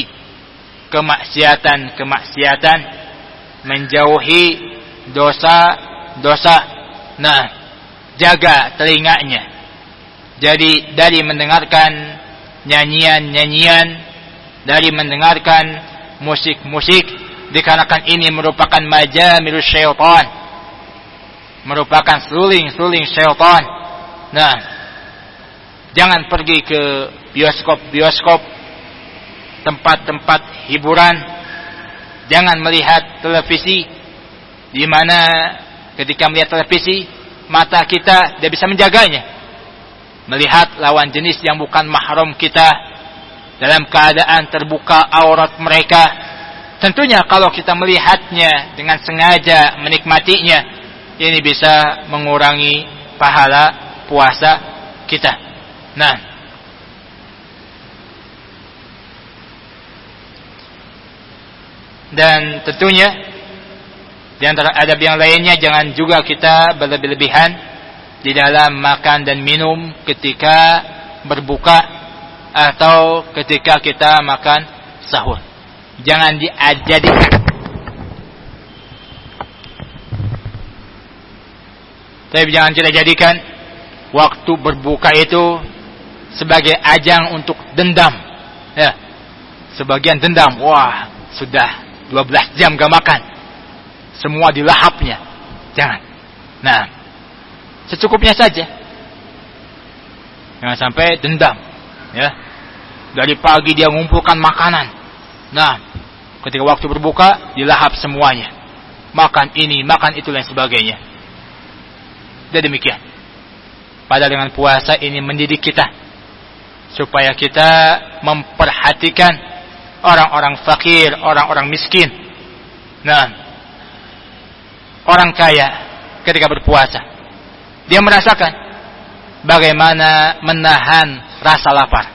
kemaksiatan, menjauhi dosa-dosa. Nah, jaga telinganya. Jadi dari mendengarkan nyanyian-nyanyian, dari mendengarkan musik-musik, dikarenakan ini merupakan majamilus syaitan. merupakan seruling syaitan. Nah, jangan pergi ke bioskop, tempat-tempat hiburan. Jangan melihat televisi, di mana ketika melihat televisi mata kita tidak bisa menjaganya. Melihat lawan jenis yang bukan mahram kita dalam keadaan terbuka aurat mereka. Tentunya kalau kita melihatnya dengan sengaja, menikmatinya, ini bisa mengurangi pahala puasa kita. Nah, dan tentunya di antara adab yang lainnya, jangan juga kita berlebih-lebihan di dalam makan dan minum ketika berbuka atau ketika kita makan sahur. Jangan dijadikan jangan kita jadikan waktu berbuka itu sebagai ajang untuk dendam. Ya. Sebagian dendam, wah, sudah 12 jam gak makan. Semua dilahapnya. Jangan. Nah, secukupnya saja. Jangan sampai dendam. Ya. Dari pagi dia mengumpulkan makanan. Nah, ketika waktu berbuka dilahap semuanya. Makan ini, makan itu dan sebagainya. Dan demikian. Padahal dengan puasa ini mendidik kita supaya kita memperhatikan orang-orang fakir, orang-orang miskin. Nah, orang kaya ketika berpuasa, dia merasakan bagaimana menahan rasa lapar,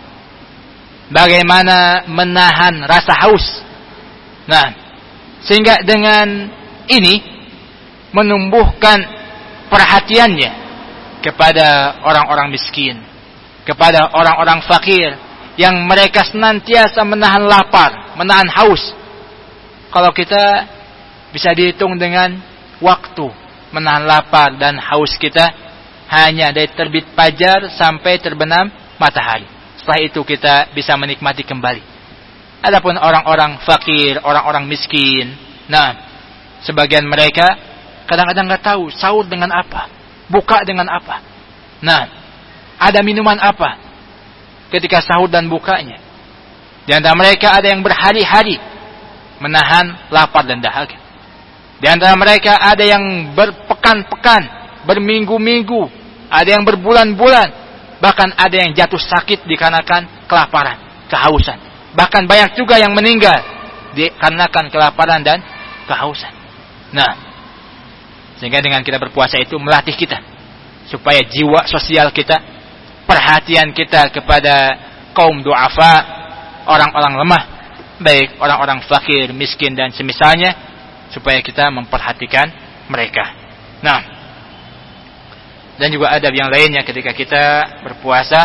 bagaimana menahan rasa haus. Nah, sehingga dengan ini menumbuhkan perhatiannya kepada orang-orang miskin, kepada orang-orang fakir yang mereka senantiasa menahan lapar, menahan haus. Kalau kita bisa dihitung dengan waktu menahan lapar dan haus kita hanya dari terbit fajar sampai terbenam matahari. Setelah itu kita bisa menikmati kembali. Adapun orang-orang fakir, orang-orang miskin, nah, sebagian mereka kadang-kadang nggak tahu sahur dengan apa, buka dengan apa. Nah, ada minuman apa ketika sahur dan bukanya. Di antara mereka ada yang berhari-hari menahan lapar dan dahaga. Di antara mereka ada yang berpekan-pekan, berminggu-minggu, ada yang berbulan-bulan, bahkan ada yang jatuh sakit dikarenakan kelaparan, kehausan. Bahkan banyak juga yang meninggal dikarenakan kelaparan dan kehausan. Nah, sehingga dengan kita berpuasa itu melatih kita supaya jiwa sosial kita, perhatian kita kepada kaum du'afa, orang-orang lemah, baik orang-orang fakir, miskin dan semisalnya, supaya kita memperhatikan mereka. Nah, dan juga adab yang lainnya ketika kita berpuasa,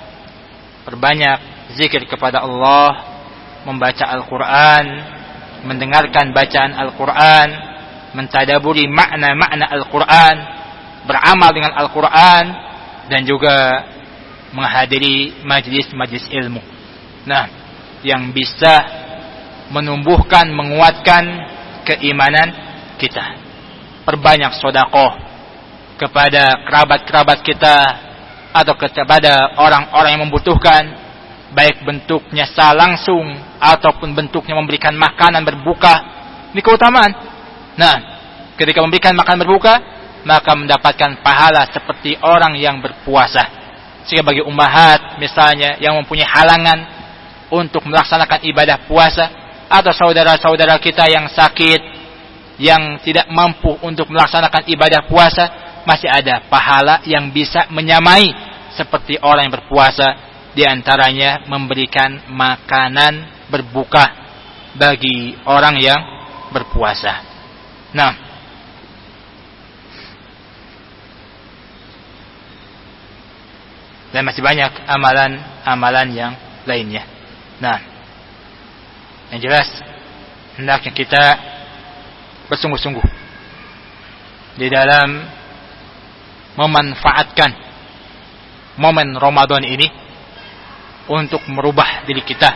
perbanyak zikir kepada Allah, membaca Al-Quran, mendengarkan bacaan Al-Quran, mentadaburi makna-makna Al-Quran, beramal dengan Al-Quran, dan juga menghadiri majlis-majlis ilmu. Nah, yang bisa menumbuhkan, menguatkan keimanan kita. Perbanyak sedekah kepada kerabat-kerabat kita atau kepada orang-orang yang membutuhkan, baik bentuknya secara langsung ataupun bentuknya memberikan makanan berbuka. Ini keutamaan. Nah, ketika memberikan makanan berbuka, maka mendapatkan pahala seperti orang yang berpuasa. Sehingga bagi ummahat misalnya yang mempunyai halangan untuk melaksanakan ibadah puasa, atau saudara-saudara kita yang sakit, yang tidak mampu untuk melaksanakan ibadah puasa, masih ada pahala yang bisa menyamai seperti orang yang berpuasa. Di antaranya memberikan makanan berbuka bagi orang yang berpuasa. Nah, dan masih banyak amalan-amalan yang lainnya. Nah, yang jelas hendaknya kita bersungguh-sungguh di dalam memanfaatkan momen Ramadan ini untuk merubah diri kita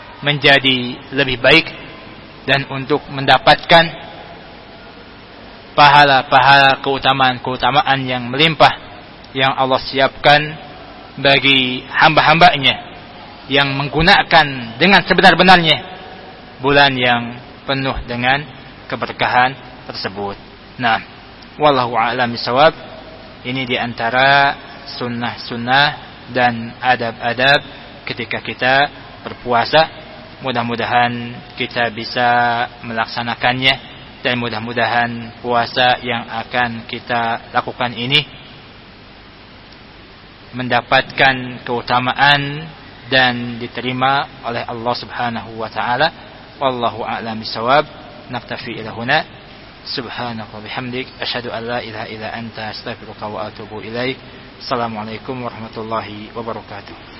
menjadi lebih baik dan untuk mendapatkan pahala-pahala, keutamaan-keutamaan yang melimpah yang Allah siapkan bagi hamba-hambanya yang menggunakan dengan sebenar-benarnya bulan yang penuh dengan keberkahan tersebut. Nah, wallahu a'lam bishawab. Ini diantara sunnah-sunnah dan adab-adab ketika kita berpuasa. Mudah-mudahan kita bisa melaksanakannya, dan mudah-mudahan puasa yang akan kita lakukan ini mendapatkan keutamaan dan diterima oleh Allah Subhanahu wa taala. Wallahu a'lam bishawab. Naktafi ila huna. Subhanaka wa bihamdik asyhadu an la ilaha illa anta astaghfiruka wa atubu ilaik. Assalamualaikum warahmatullahi wabarakatuh.